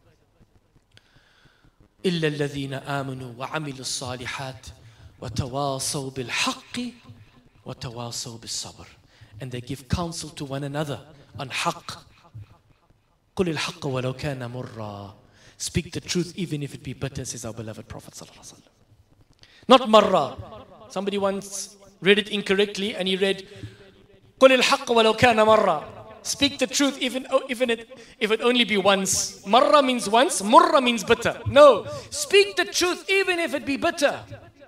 إِلَّا الَّذِينَ آمَنُوا وَعَمِلُوا الصَّالِحَاتِ وَتَوَاصَوْا بِالْحَقِّ وَتَوَاصَوْا بِالصَّبْرِ. And they give counsel to one another on haqq. قُلِ الْحَقَّ وَلَوْ كَانَ مُرًّا. Speak the truth even if it be bitter, says our beloved Prophet ﷺ. Not marra. Somebody once read it incorrectly and he read قُلِ الْحَقَّ وَلَوْ كَانَ مَرًّا. Speak the truth even if it only be once. Marra means once, murra means bitter. No, speak the truth even if it be bitter.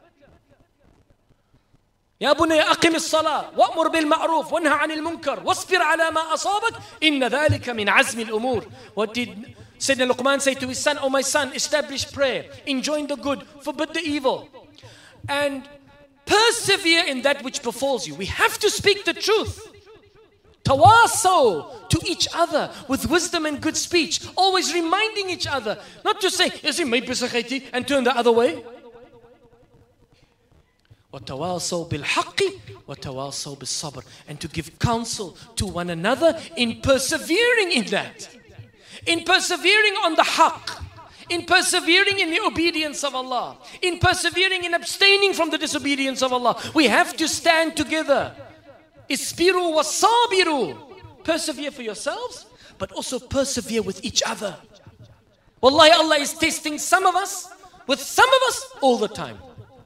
يا بني أقم الصلاة وأمر بالمعروف وانهى عن المنكر واصبر على ما أصابك إن ذلك من عزم الأمور. What did Sayyidina Luqman say to his son? Oh my son, establish prayer, enjoin the good, forbid the evil, and persevere in that which befalls you. We have to speak the truth. Tawasaw to each other with wisdom and good speech, always reminding each other, not to say and turn the other way. وَتَوَاصَوْا بِالْحَقِّ وَتَوَاصَوْا بِالصَّبْرِ, and to give counsel to one another in persevering in that, in persevering on the haqq, in persevering in the obedience of Allah, in persevering in abstaining from the disobedience of Allah. We have to stand together. Isbiru wa sabiru. Persevere for yourselves, but also persevere with each other. Wallahi, Allah is testing some of us with some of us all the time.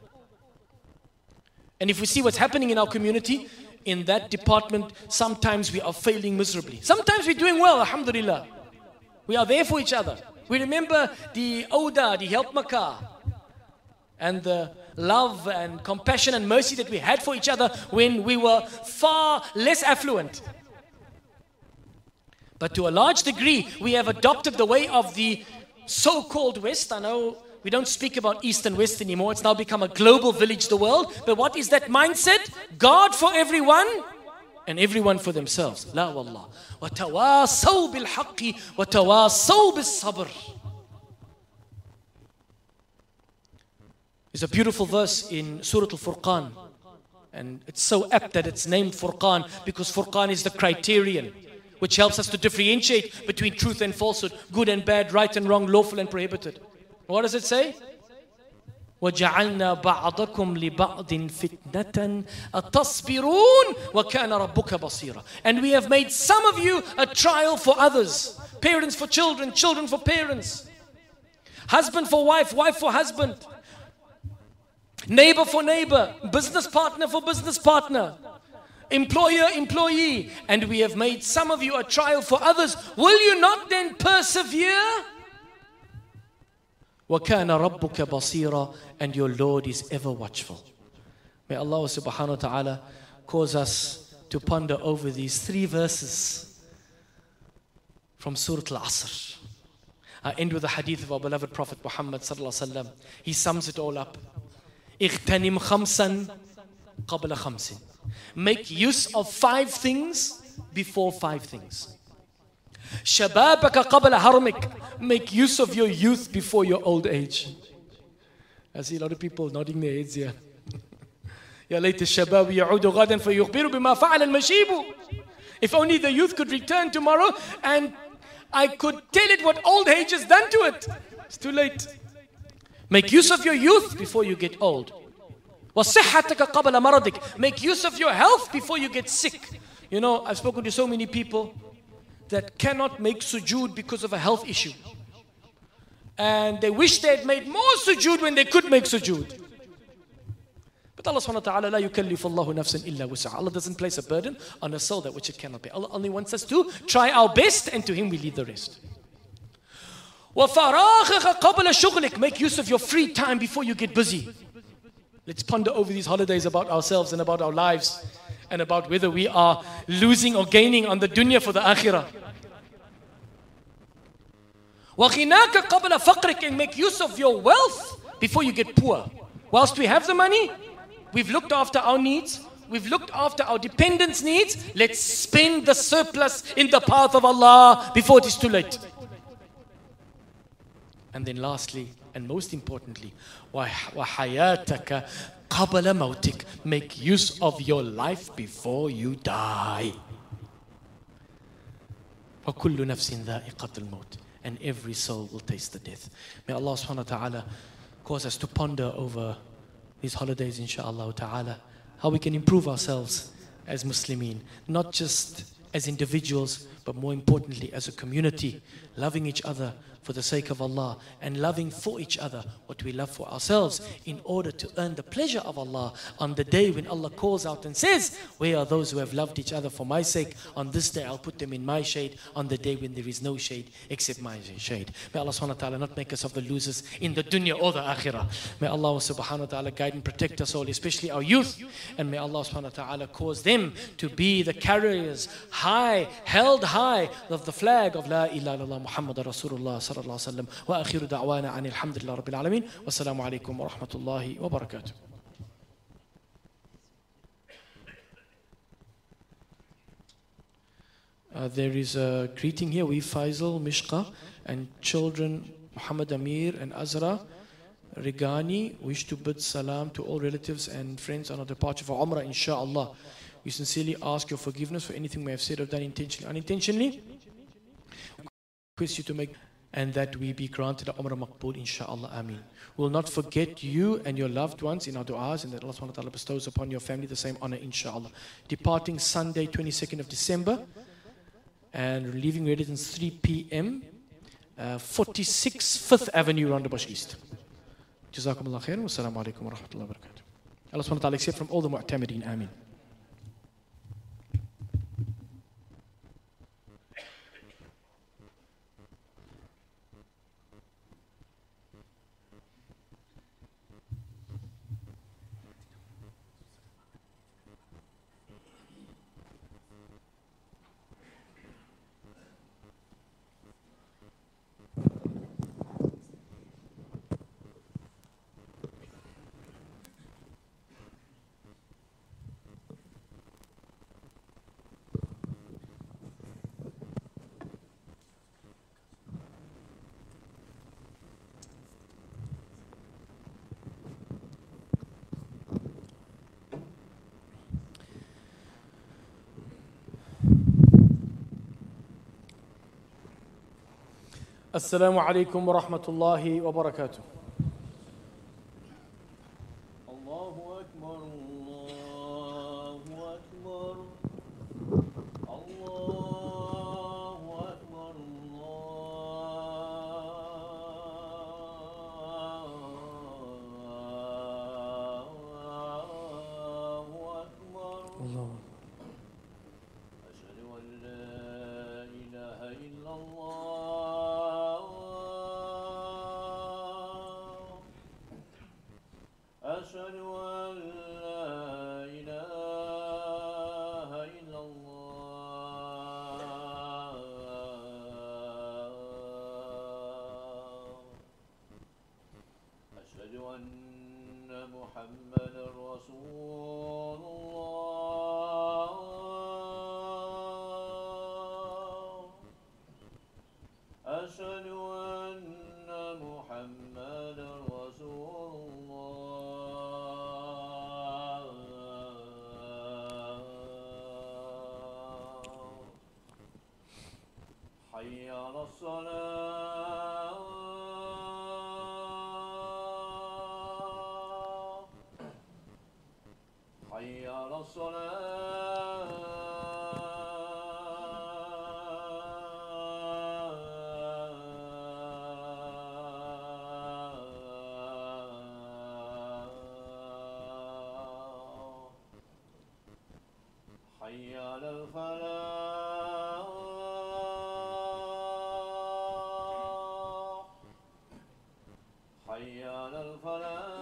And if we see what's happening in our community, in that department, sometimes we are failing miserably. Sometimes we're doing well, alhamdulillah. We are there for each other. We remember the Oda, the Help Makkah, and the love and compassion and mercy that we had for each other when we were far less affluent. But to a large degree, we have adopted the way of the so-called West. I know we don't speak about East and West anymore. It's now become a global village, the world. But what is that mindset? God for everyone and everyone for themselves. La wallah. وَتَوَاصَوْا بِالْحَقِّ وَتَوَاصَوْا بِالصَّبْرِ. There's a beautiful verse in Surah Al-Furqan. And it's so apt that it's named Furqan, because Furqan is the criterion which helps us to differentiate between truth and falsehood, good and bad, right and wrong, lawful and prohibited. What does it say? وَجَعَلْنَا بَعْضَكُمْ لِبَعْضٍ فِتْنَةً أَتَصْبِرُونَ وَكَانَ رَبُّكَ بَصِيرًا. And we have made some of you a trial for others. Parents for children, children for parents. Husband for wife, wife for husband. Neighbor for neighbor, business partner for business partner. Employer, employee. And we have made some of you a trial for others. Will you not then persevere? وَكَانَ رَبُّكَ بَصِيرًا, and your Lord is ever watchful. May Allah subhanahu wa ta'ala cause us to ponder over these 3 verses from Surah Al-Asr. I end with the hadith of our beloved Prophet Muhammad sallallahu alaihi wasallam. He sums it all up. اغتنم خمسا قبل خمس. Make use of 5 things before 5 things. شبابك قبل هرمك. Make use of your youth before your old age. I see a lot of people nodding their heads here. يا ليت الشباب يعود غدا فيخبر بما فعل المشيب. If only the youth could return tomorrow and I could tell it what old age has done to it. It's too late. Make use of your youth before you get old. وَصِحَّتَكَ قَبْلَ مَرَضِكَ. Make use of your health before you get sick. You know, I've spoken to so many people that cannot make sujood because of a health issue. And they wish they had made more sujood when they could make sujood. But Allah subhanahu wa ta'ala, لا يكلف الله نفسا إلا وسعها. Allah doesn't place a burden on a soul that which it cannot bear. Allah only wants us to try our best, and to Him we leave the rest. وَفَرَاغَكَ قَبْلَ شُغْلِكَ. Make use of your free time before you get busy. Let's ponder over these holidays about ourselves and about our lives, and about whether we are losing or gaining on the dunya for the akhirah. وَغِنَاكَ قَبْلَ فَقْرِكَ. And make use of your wealth before you get poor. Whilst we have the money, we've looked after our needs, we've looked after our dependents' needs. Let's spend the surplus in the path of Allah before it is too late. And then lastly, and most importantly, وَحَيَاتَكَ قَبْلَ مَوْتِكَ. Make use of your life before you die. وَكُلُّ نَفْسٍ ذَائِقَةُ الْمَوْتِ. And every soul will taste the death. May Allah subhanahu wa ta'ala cause us to ponder over these holidays, inshaAllah ta'ala, how we can improve ourselves as Muslimin, not just as individuals, but more importantly as a community, loving each other for the sake of Allah, and loving for each other what we love for ourselves, in order to earn the pleasure of Allah on the day when Allah calls out and says, where are those who have loved each other for my sake? On this day I'll put them in my shade, on the day when there is no shade except my shade. May Allah subhanahu wa ta'ala not make us of the losers in the dunya or the akhirah. May Allah subhanahu wa ta'ala guide and protect us all, especially our youth, and may Allah subhanahu wa ta'ala cause them to be the carriers held high of the flag of La ilaha illallah Muhammad Rasulullah sallallahu alaihi wasallam. Wa akhiru da'wana anil hamdulillah rabbil alamin. Wassalamu alaikum wa rahmatullahi wa barakatuh. There is a greeting here. We Faisal, Mishqa, and children Muhammad Amir and Azra Rigani wish to bid salam to all relatives and friends on our departure for Umrah, inshaAllah. We sincerely ask your forgiveness for anything we have said or done intentionally, unintentionally. Request you to make, and that we be granted a Umrah Maqbool, inshaAllah. Ameen. We will not forget you and your loved ones in our du'as, and that Allah subhanahu wa ta'ala bestows upon your family the same honor, inshaAllah. Departing Sunday, 22nd of December, and leaving residence 3 p.m. 46 5th Avenue, Rondebosch East. Jazakumullah khairan. Wassalamu alaikum wa rahmatullahi wa barakatuh. Allah subhanahu wa ta'ala accept from all the mu'tamireen. Ameen. Assalamu alaikum wa rahmatullahi wa barakatuh. Allahu Akbar, Allahu Akbar, Allahu Akbar, Allahu Akbar. Allah. Ashhadu an la ilaha illallah. محمد رسول الله أشهد أن محمد رسول الله حي على الصلاة حي على الصلاة حي على الفلاح حي على الفلاح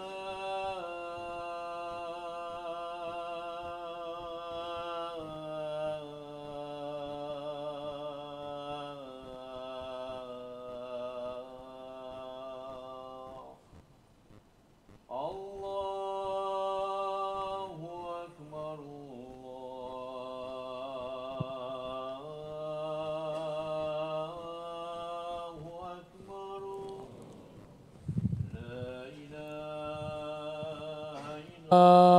الله أكبر الله أكبر لا إله إلا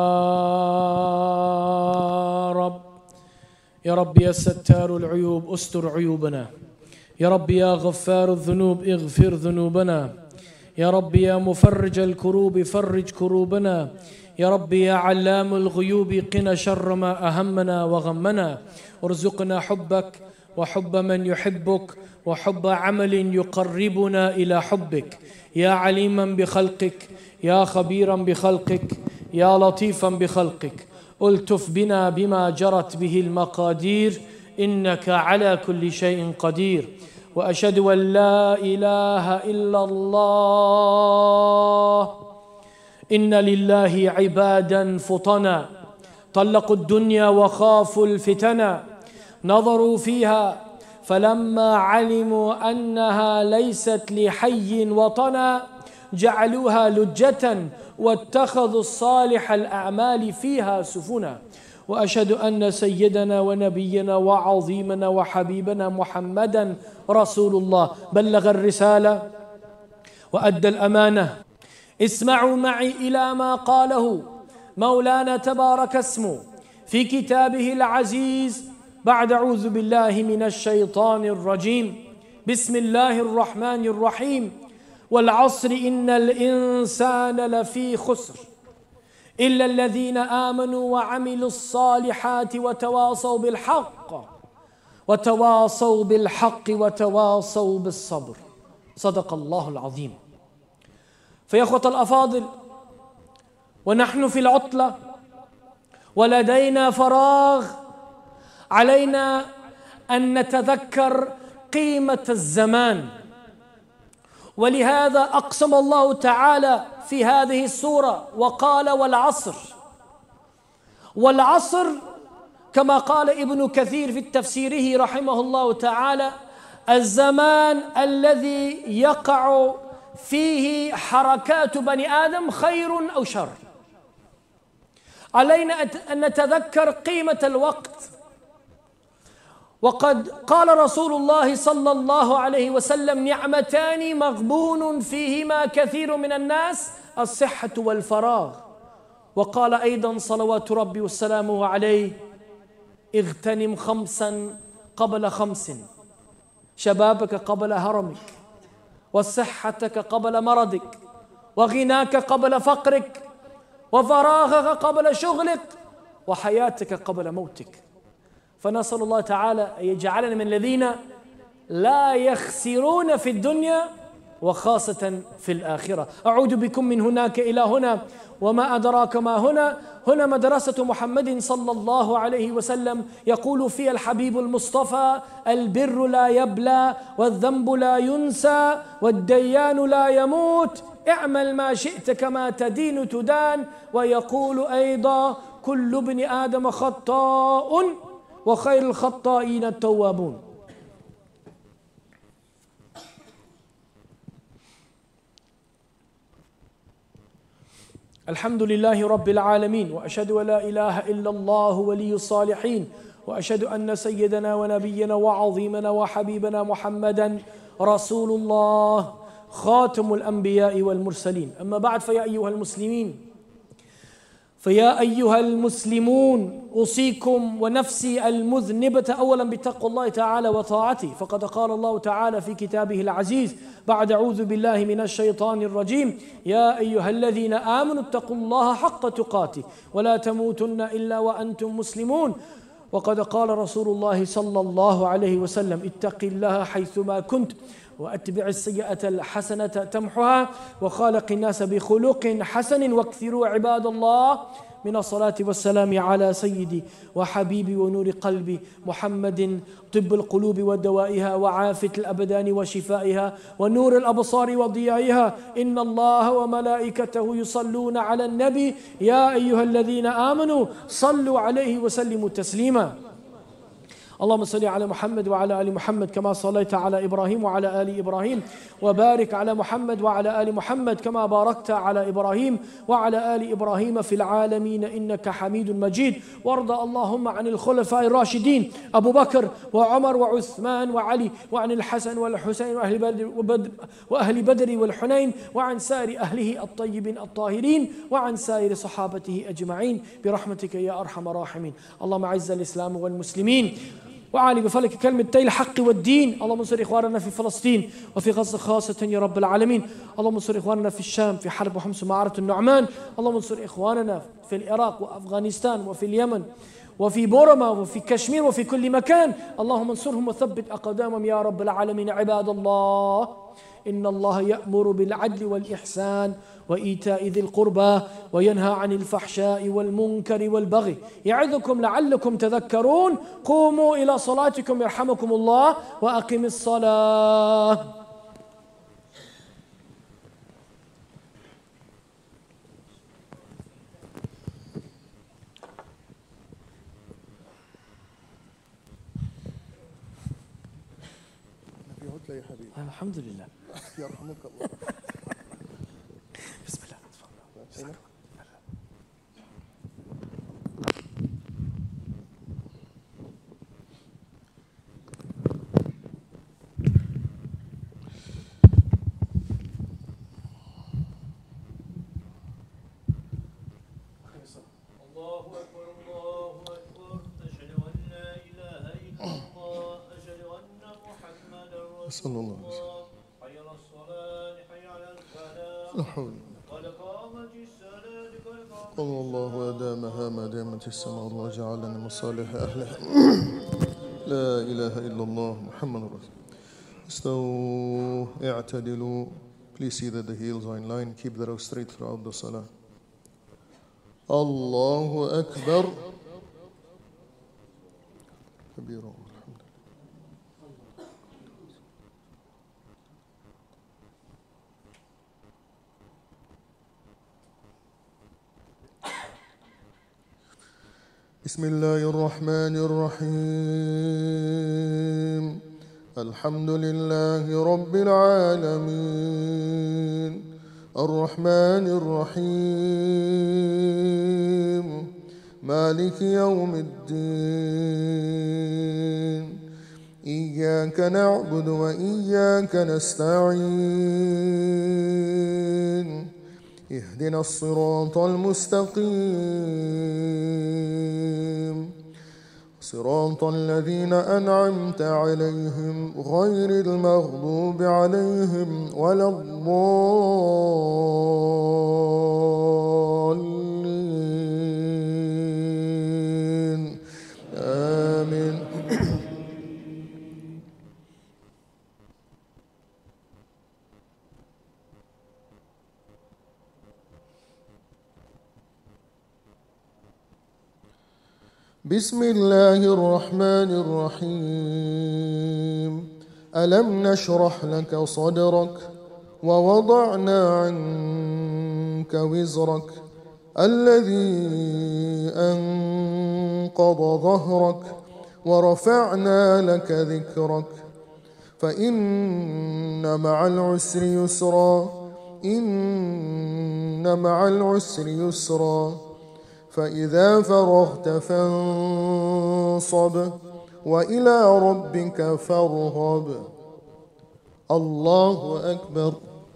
رب يا رب يا ستار العيوب استر عيوبنا، يا رب يا غفار الذنوب اغفر ذنوبنا، يا رب يا مفرج الكروب فرج كروبنا، يا رب يا علام الغيوب قنا شر ما أهمنا وغمنا، ارزقنا حبك وحب من يحبك وحب عمل يقربنا إلى حبك، يا عليما بخلقك يا خبيرا بخلقك يا لطيفا بخلقك، ألتف بنا بما جرت به المقادير إنك على كل شيء قدير. وأشهد أن لا إله إلا الله إن لله عبادا فطنا طلقوا الدنيا وخافوا الفتنا، نظروا فيها فلما علموا أنها ليست لحي وطنا جعلوها لجة واتخذوا الصالح الأعمال فيها سفنا. وأشهد أن سيدنا ونبينا وعظيمنا وحبيبنا محمدا رسول الله بلغ الرسالة وأدى الأمانة. اسمعوا معي إلى ما قاله مولانا تبارك اسمه في كتابه العزيز بعد أعوذ بالله من الشيطان الرجيم. بسم الله الرحمن الرحيم. والعصر إن الإنسان لفي خسر إلا الذين آمنوا وعملوا الصالحات وتواصوا بالحق وتواصوا بالصبر. صدق الله العظيم. فيا أخوة الأفاضل، ونحن في العطلة ولدينا فراغ، علينا أن نتذكر قيمة الزمان، ولهذا أقسم الله تعالى في هذه السورة وقال والعصر. والعصر كما قال ابن كثير في تفسيره رحمه الله تعالى الزمان الذي يقع فيه حركات بني آدم خير أو شر. علينا أن نتذكر قيمة الوقت. وقد قال رسول الله صلى الله عليه وسلم نعمتان مغبون فيهما كثير من الناس الصحة والفراغ. وقال أيضا صلوات ربي وسلامه عليه اغتنم 5 قبل 5، شبابك قبل هرمك، وصحتك قبل مرضك، وغناك قبل فقرك، وفراغك قبل شغلك، وحياتك قبل موتك. فنسأل الله تعالى أن يجعلنا من الذين لا يخسرون في الدنيا وخاصة في الآخرة. أعود بكم من هناك إلى هنا، وما أدراك ما هنا. هنا مدرسة محمد صلى الله عليه وسلم، يقول فيها الحبيب المصطفى البر لا يبلى والذنب لا ينسى والديان لا يموت، اعمل ما شئت كما تدين تدان. ويقول أيضا كل ابن آدم خطاء وخير الخطائين التوابون. الحمد لله رب العالمين، وأشهد أن لا إله إلا الله ولي الصالحين، وأشهد أن سيدنا ونبينا وعظيمنا وحبيبنا محمدا رسول الله خاتم الأنبياء والمرسلين. أما بعد، فيا أيها المسلمون أوصيكم ونفسي المذنبة أولا بتقوى الله تعالى وطاعته، فقد قال الله تعالى في كتابه العزيز بعد أعوذ بالله من الشيطان الرجيم: يا أيها الذين آمنوا اتقوا الله حق تقاته ولا تموتن إلا وأنتم مسلمون. وقد قال رسول الله صلى الله عليه وسلم: اتق الله حيثما كنت وأتبع السيئة الحسنة تمحها وخالق الناس بخلق حسن واكثروا عباد الله من الصلاة والسلام على سيدي وحبيبي ونور قلبي محمد، طب القلوب ودوائها وعافية الأبدان وشفائها ونور الأبصار وضيائها. إن الله وملائكته يصلون على النبي يا أيها الذين آمنوا صلوا عليه وسلموا تسليما. اللهم صل على محمد وعلى آل محمد كما صليت على إبراهيم وعلى آل إبراهيم، وبارك على محمد وعلى آل محمد كما باركت على إبراهيم وعلى آل إبراهيم في العالمين إنك حميد مجيد. وارض اللهم عن الخلفاء الراشدين أبو بكر وعمر وعثمان وعلي، وعن الحسن والحسين وأهل بدر والحنين، وعن سائر أهله الطيبين الطاهرين، وعن سائر صحابته أجمعين برحمتك يا أرحم الراحمين. اللهم أعز الإسلام والمسلمين وعالي بفضلك كلمة الحق والدين. اللهم انصر إخواننا في فلسطين وفي غزة خاصة يا رب العالمين. اللهم انصر إخواننا في الشام في حلب وحمص ومعرة النعمان. اللهم انصر إخواننا في العراق وأفغانستان وفي اليمن وفي بورما وفي كشمير وفي كل مكان. اللهم انصرهم وثبت أقدامهم يا رب العالمين. عباد الله، إن الله يأمر بالعدل والإحسان وإيتاء ذي القربى وينهى عن الفحشاء والمنكر والبغي يعظكم لعلكم تذكرون. قوموا إلى صلاتكم يرحمكم الله وأقم الصلاة. يا حبيبي الحمد لله. يرحمك الله. بسم الله. تفضل. الله أكبر الله أكبر، أشهد أن لا إله إلا الله، أشهد أن محمدا رسول الله. حي على الصلاة حي على الفلاح، قد قامت الصلاة قد قامت. قل الله أدامها ما دامت السماء، الله جعلنا من صالح أهلها. لا إله إلا الله محمد رسول الله. استووا اعتدلوا. Please see that the heels are in line. Keep the row straight throughout the salah. الله أكبر كبيرا. بسم الله الرحمن الرحيم. الحمد لله رب العالمين، الرحمن الرحيم، مالك يوم الدين. إياك نعبد وإياك نستعين، اهدنا الصراط المستقيم، صراط الذين أنعمت عليهم غير المغضوب عليهم ولا الضالين. آمين. بسم الله الرحمن الرحيم. ألم نشرح لك صدرك ووضعنا عنك وزرك الذي أنقض ظهرك ورفعنا لك ذكرك فإن مع العسر يسرا إن مع العسر يسرا فإذا فرغت فانصب وإلى ربك فارغب. الله أكبر.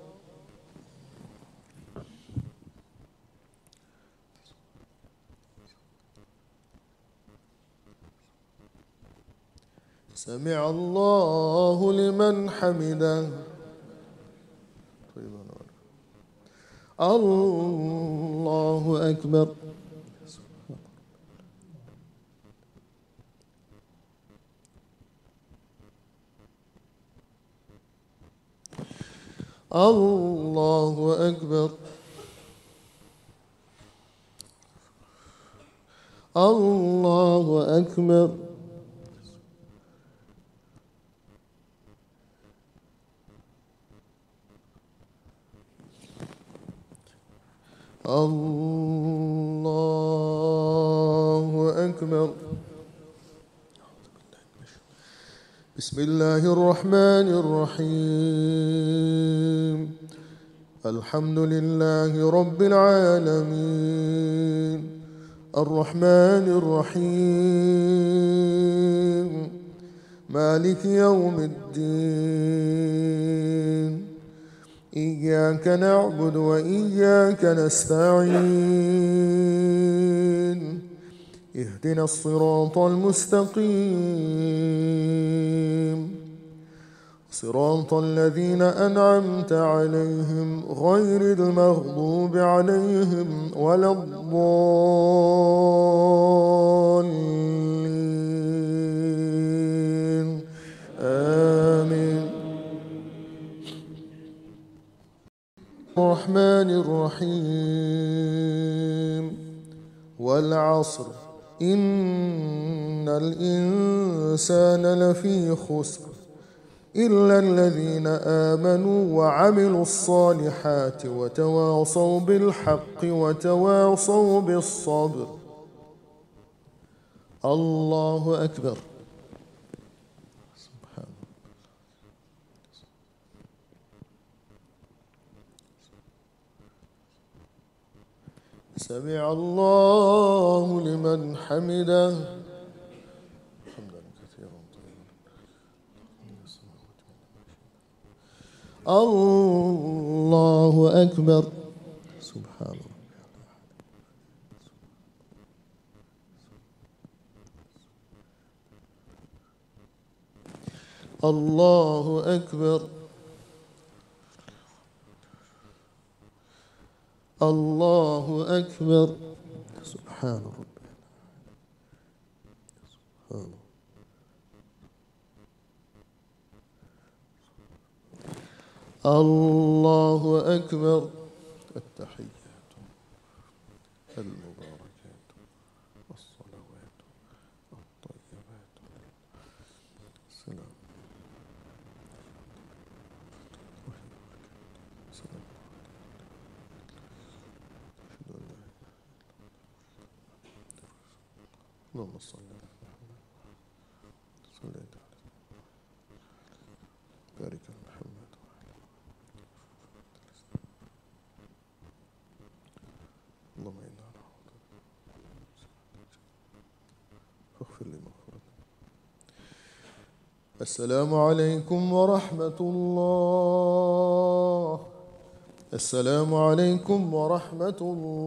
سمع الله لمن حمده. الله أكبر. الله أكبر. الله أكبر. الله أكبر. بسم الله الرحمن الرحيم. الحمد لله رب العالمين الرحمن الرحيم مالك يوم الدين. إياك نعبد وإياك نستعين. اهدنا الصراط المستقيم صراط الذين أنعمت عليهم غير المغضوب عليهم ولا الضالين. آمين. الرحمن الرحيم. والعصر إن الإنسان لفي خسر إلا الذين آمنوا وعملوا الصالحات وتواصوا بالحق وتواصوا بالصبر. الله أكبر. سمع الله لمن حمده. الله أكبر. سبحان الله. الله أكبر. الله أكبر. سبحان ربي. سبحان الله أكبر. التحيات المباركات الصلوات الطيبات السلام. اللهم صل على محمد. صل على بارك على محمد. اللهم إنا نعوذ فاغفر لي مغفرة. السلام عليكم ورحمة الله. السلام عليكم ورحمة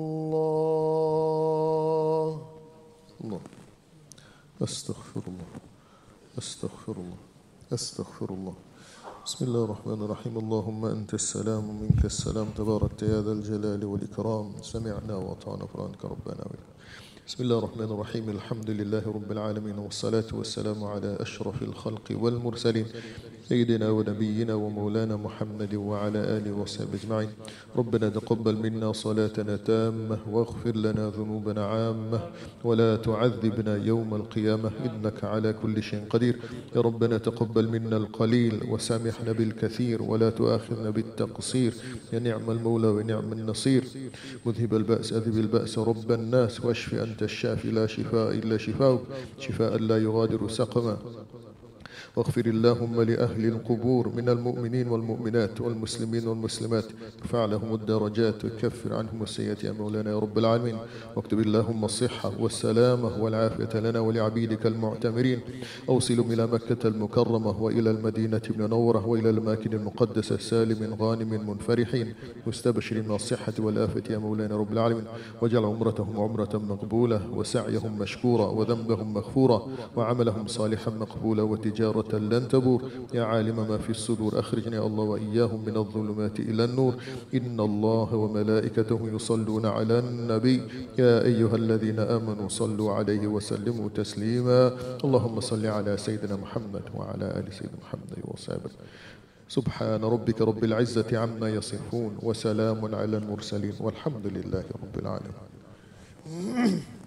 الله. الله. أستغفر الله. أستغفر الله. أستغفر الله. بسم الله الرحمن الرحيم. اللهم أنت السلام ومنك السلام تبارك يا ذا الجلال والإكرام. سمعنا وأطعنا فرانك ربنا ولك. بسم الله الرحمن الرحيم. الحمد لله رب العالمين والصلاة والسلام على أشرف الخلق والمرسلين سيدنا ونبينا ومولانا محمد وعلى آله وصحبه أجمعين. ربنا تقبل منا صلاتنا تامة واغفر لنا ذنوبنا عامة ولا تعذبنا يوم القيامة إنك على كل شيء قدير. يا ربنا تقبل منا القليل وسامحنا بالكثير ولا تؤاخذنا بالتقصير. يا نعم المولى ونعم النصير. مذهب البأس أذهب البأس رب الناس واشف أنت الشافي لا شفاء إلا شفاؤك شفاء لا يغادر سقما. واغفر اللهم لأهل القبور من المؤمنين والمؤمنات والمسلمين والمسلمات، ارفع لهم الدرجات وكفر عنهم السيئات يا مولانا يا رب العالمين. واكتب اللهم الصحة والسلامة والعافية لنا ولعبيدك المعتمرين. أوصلهم إلى مكة المكرمة وإلى المدينة المنورة وإلى الأماكن المقدسة سالم غانم منفرحين مستبشرين من الصحة والآفة يا مولانا رب العالمين. واجعل عمرتهم عمرة مقبولة وسعيهم مشكورا وذنبهم مغفورا وعملهم صالحا مقبولا وتجارة لن تبور. يا عالم ما في الصدور أخرجنا يا الله وإياهم من الظلمات إلى النور. إن الله وملائكته يصلون على النبي يا أيها الذين آمنوا صلوا عليه وسلموا تسليما. اللهم صل على سيدنا محمد وعلى آل سيدنا محمد وصحبه. سبحان ربك رب العزة عما يصفون وسلام على المرسلين والحمد لله رب العالمين.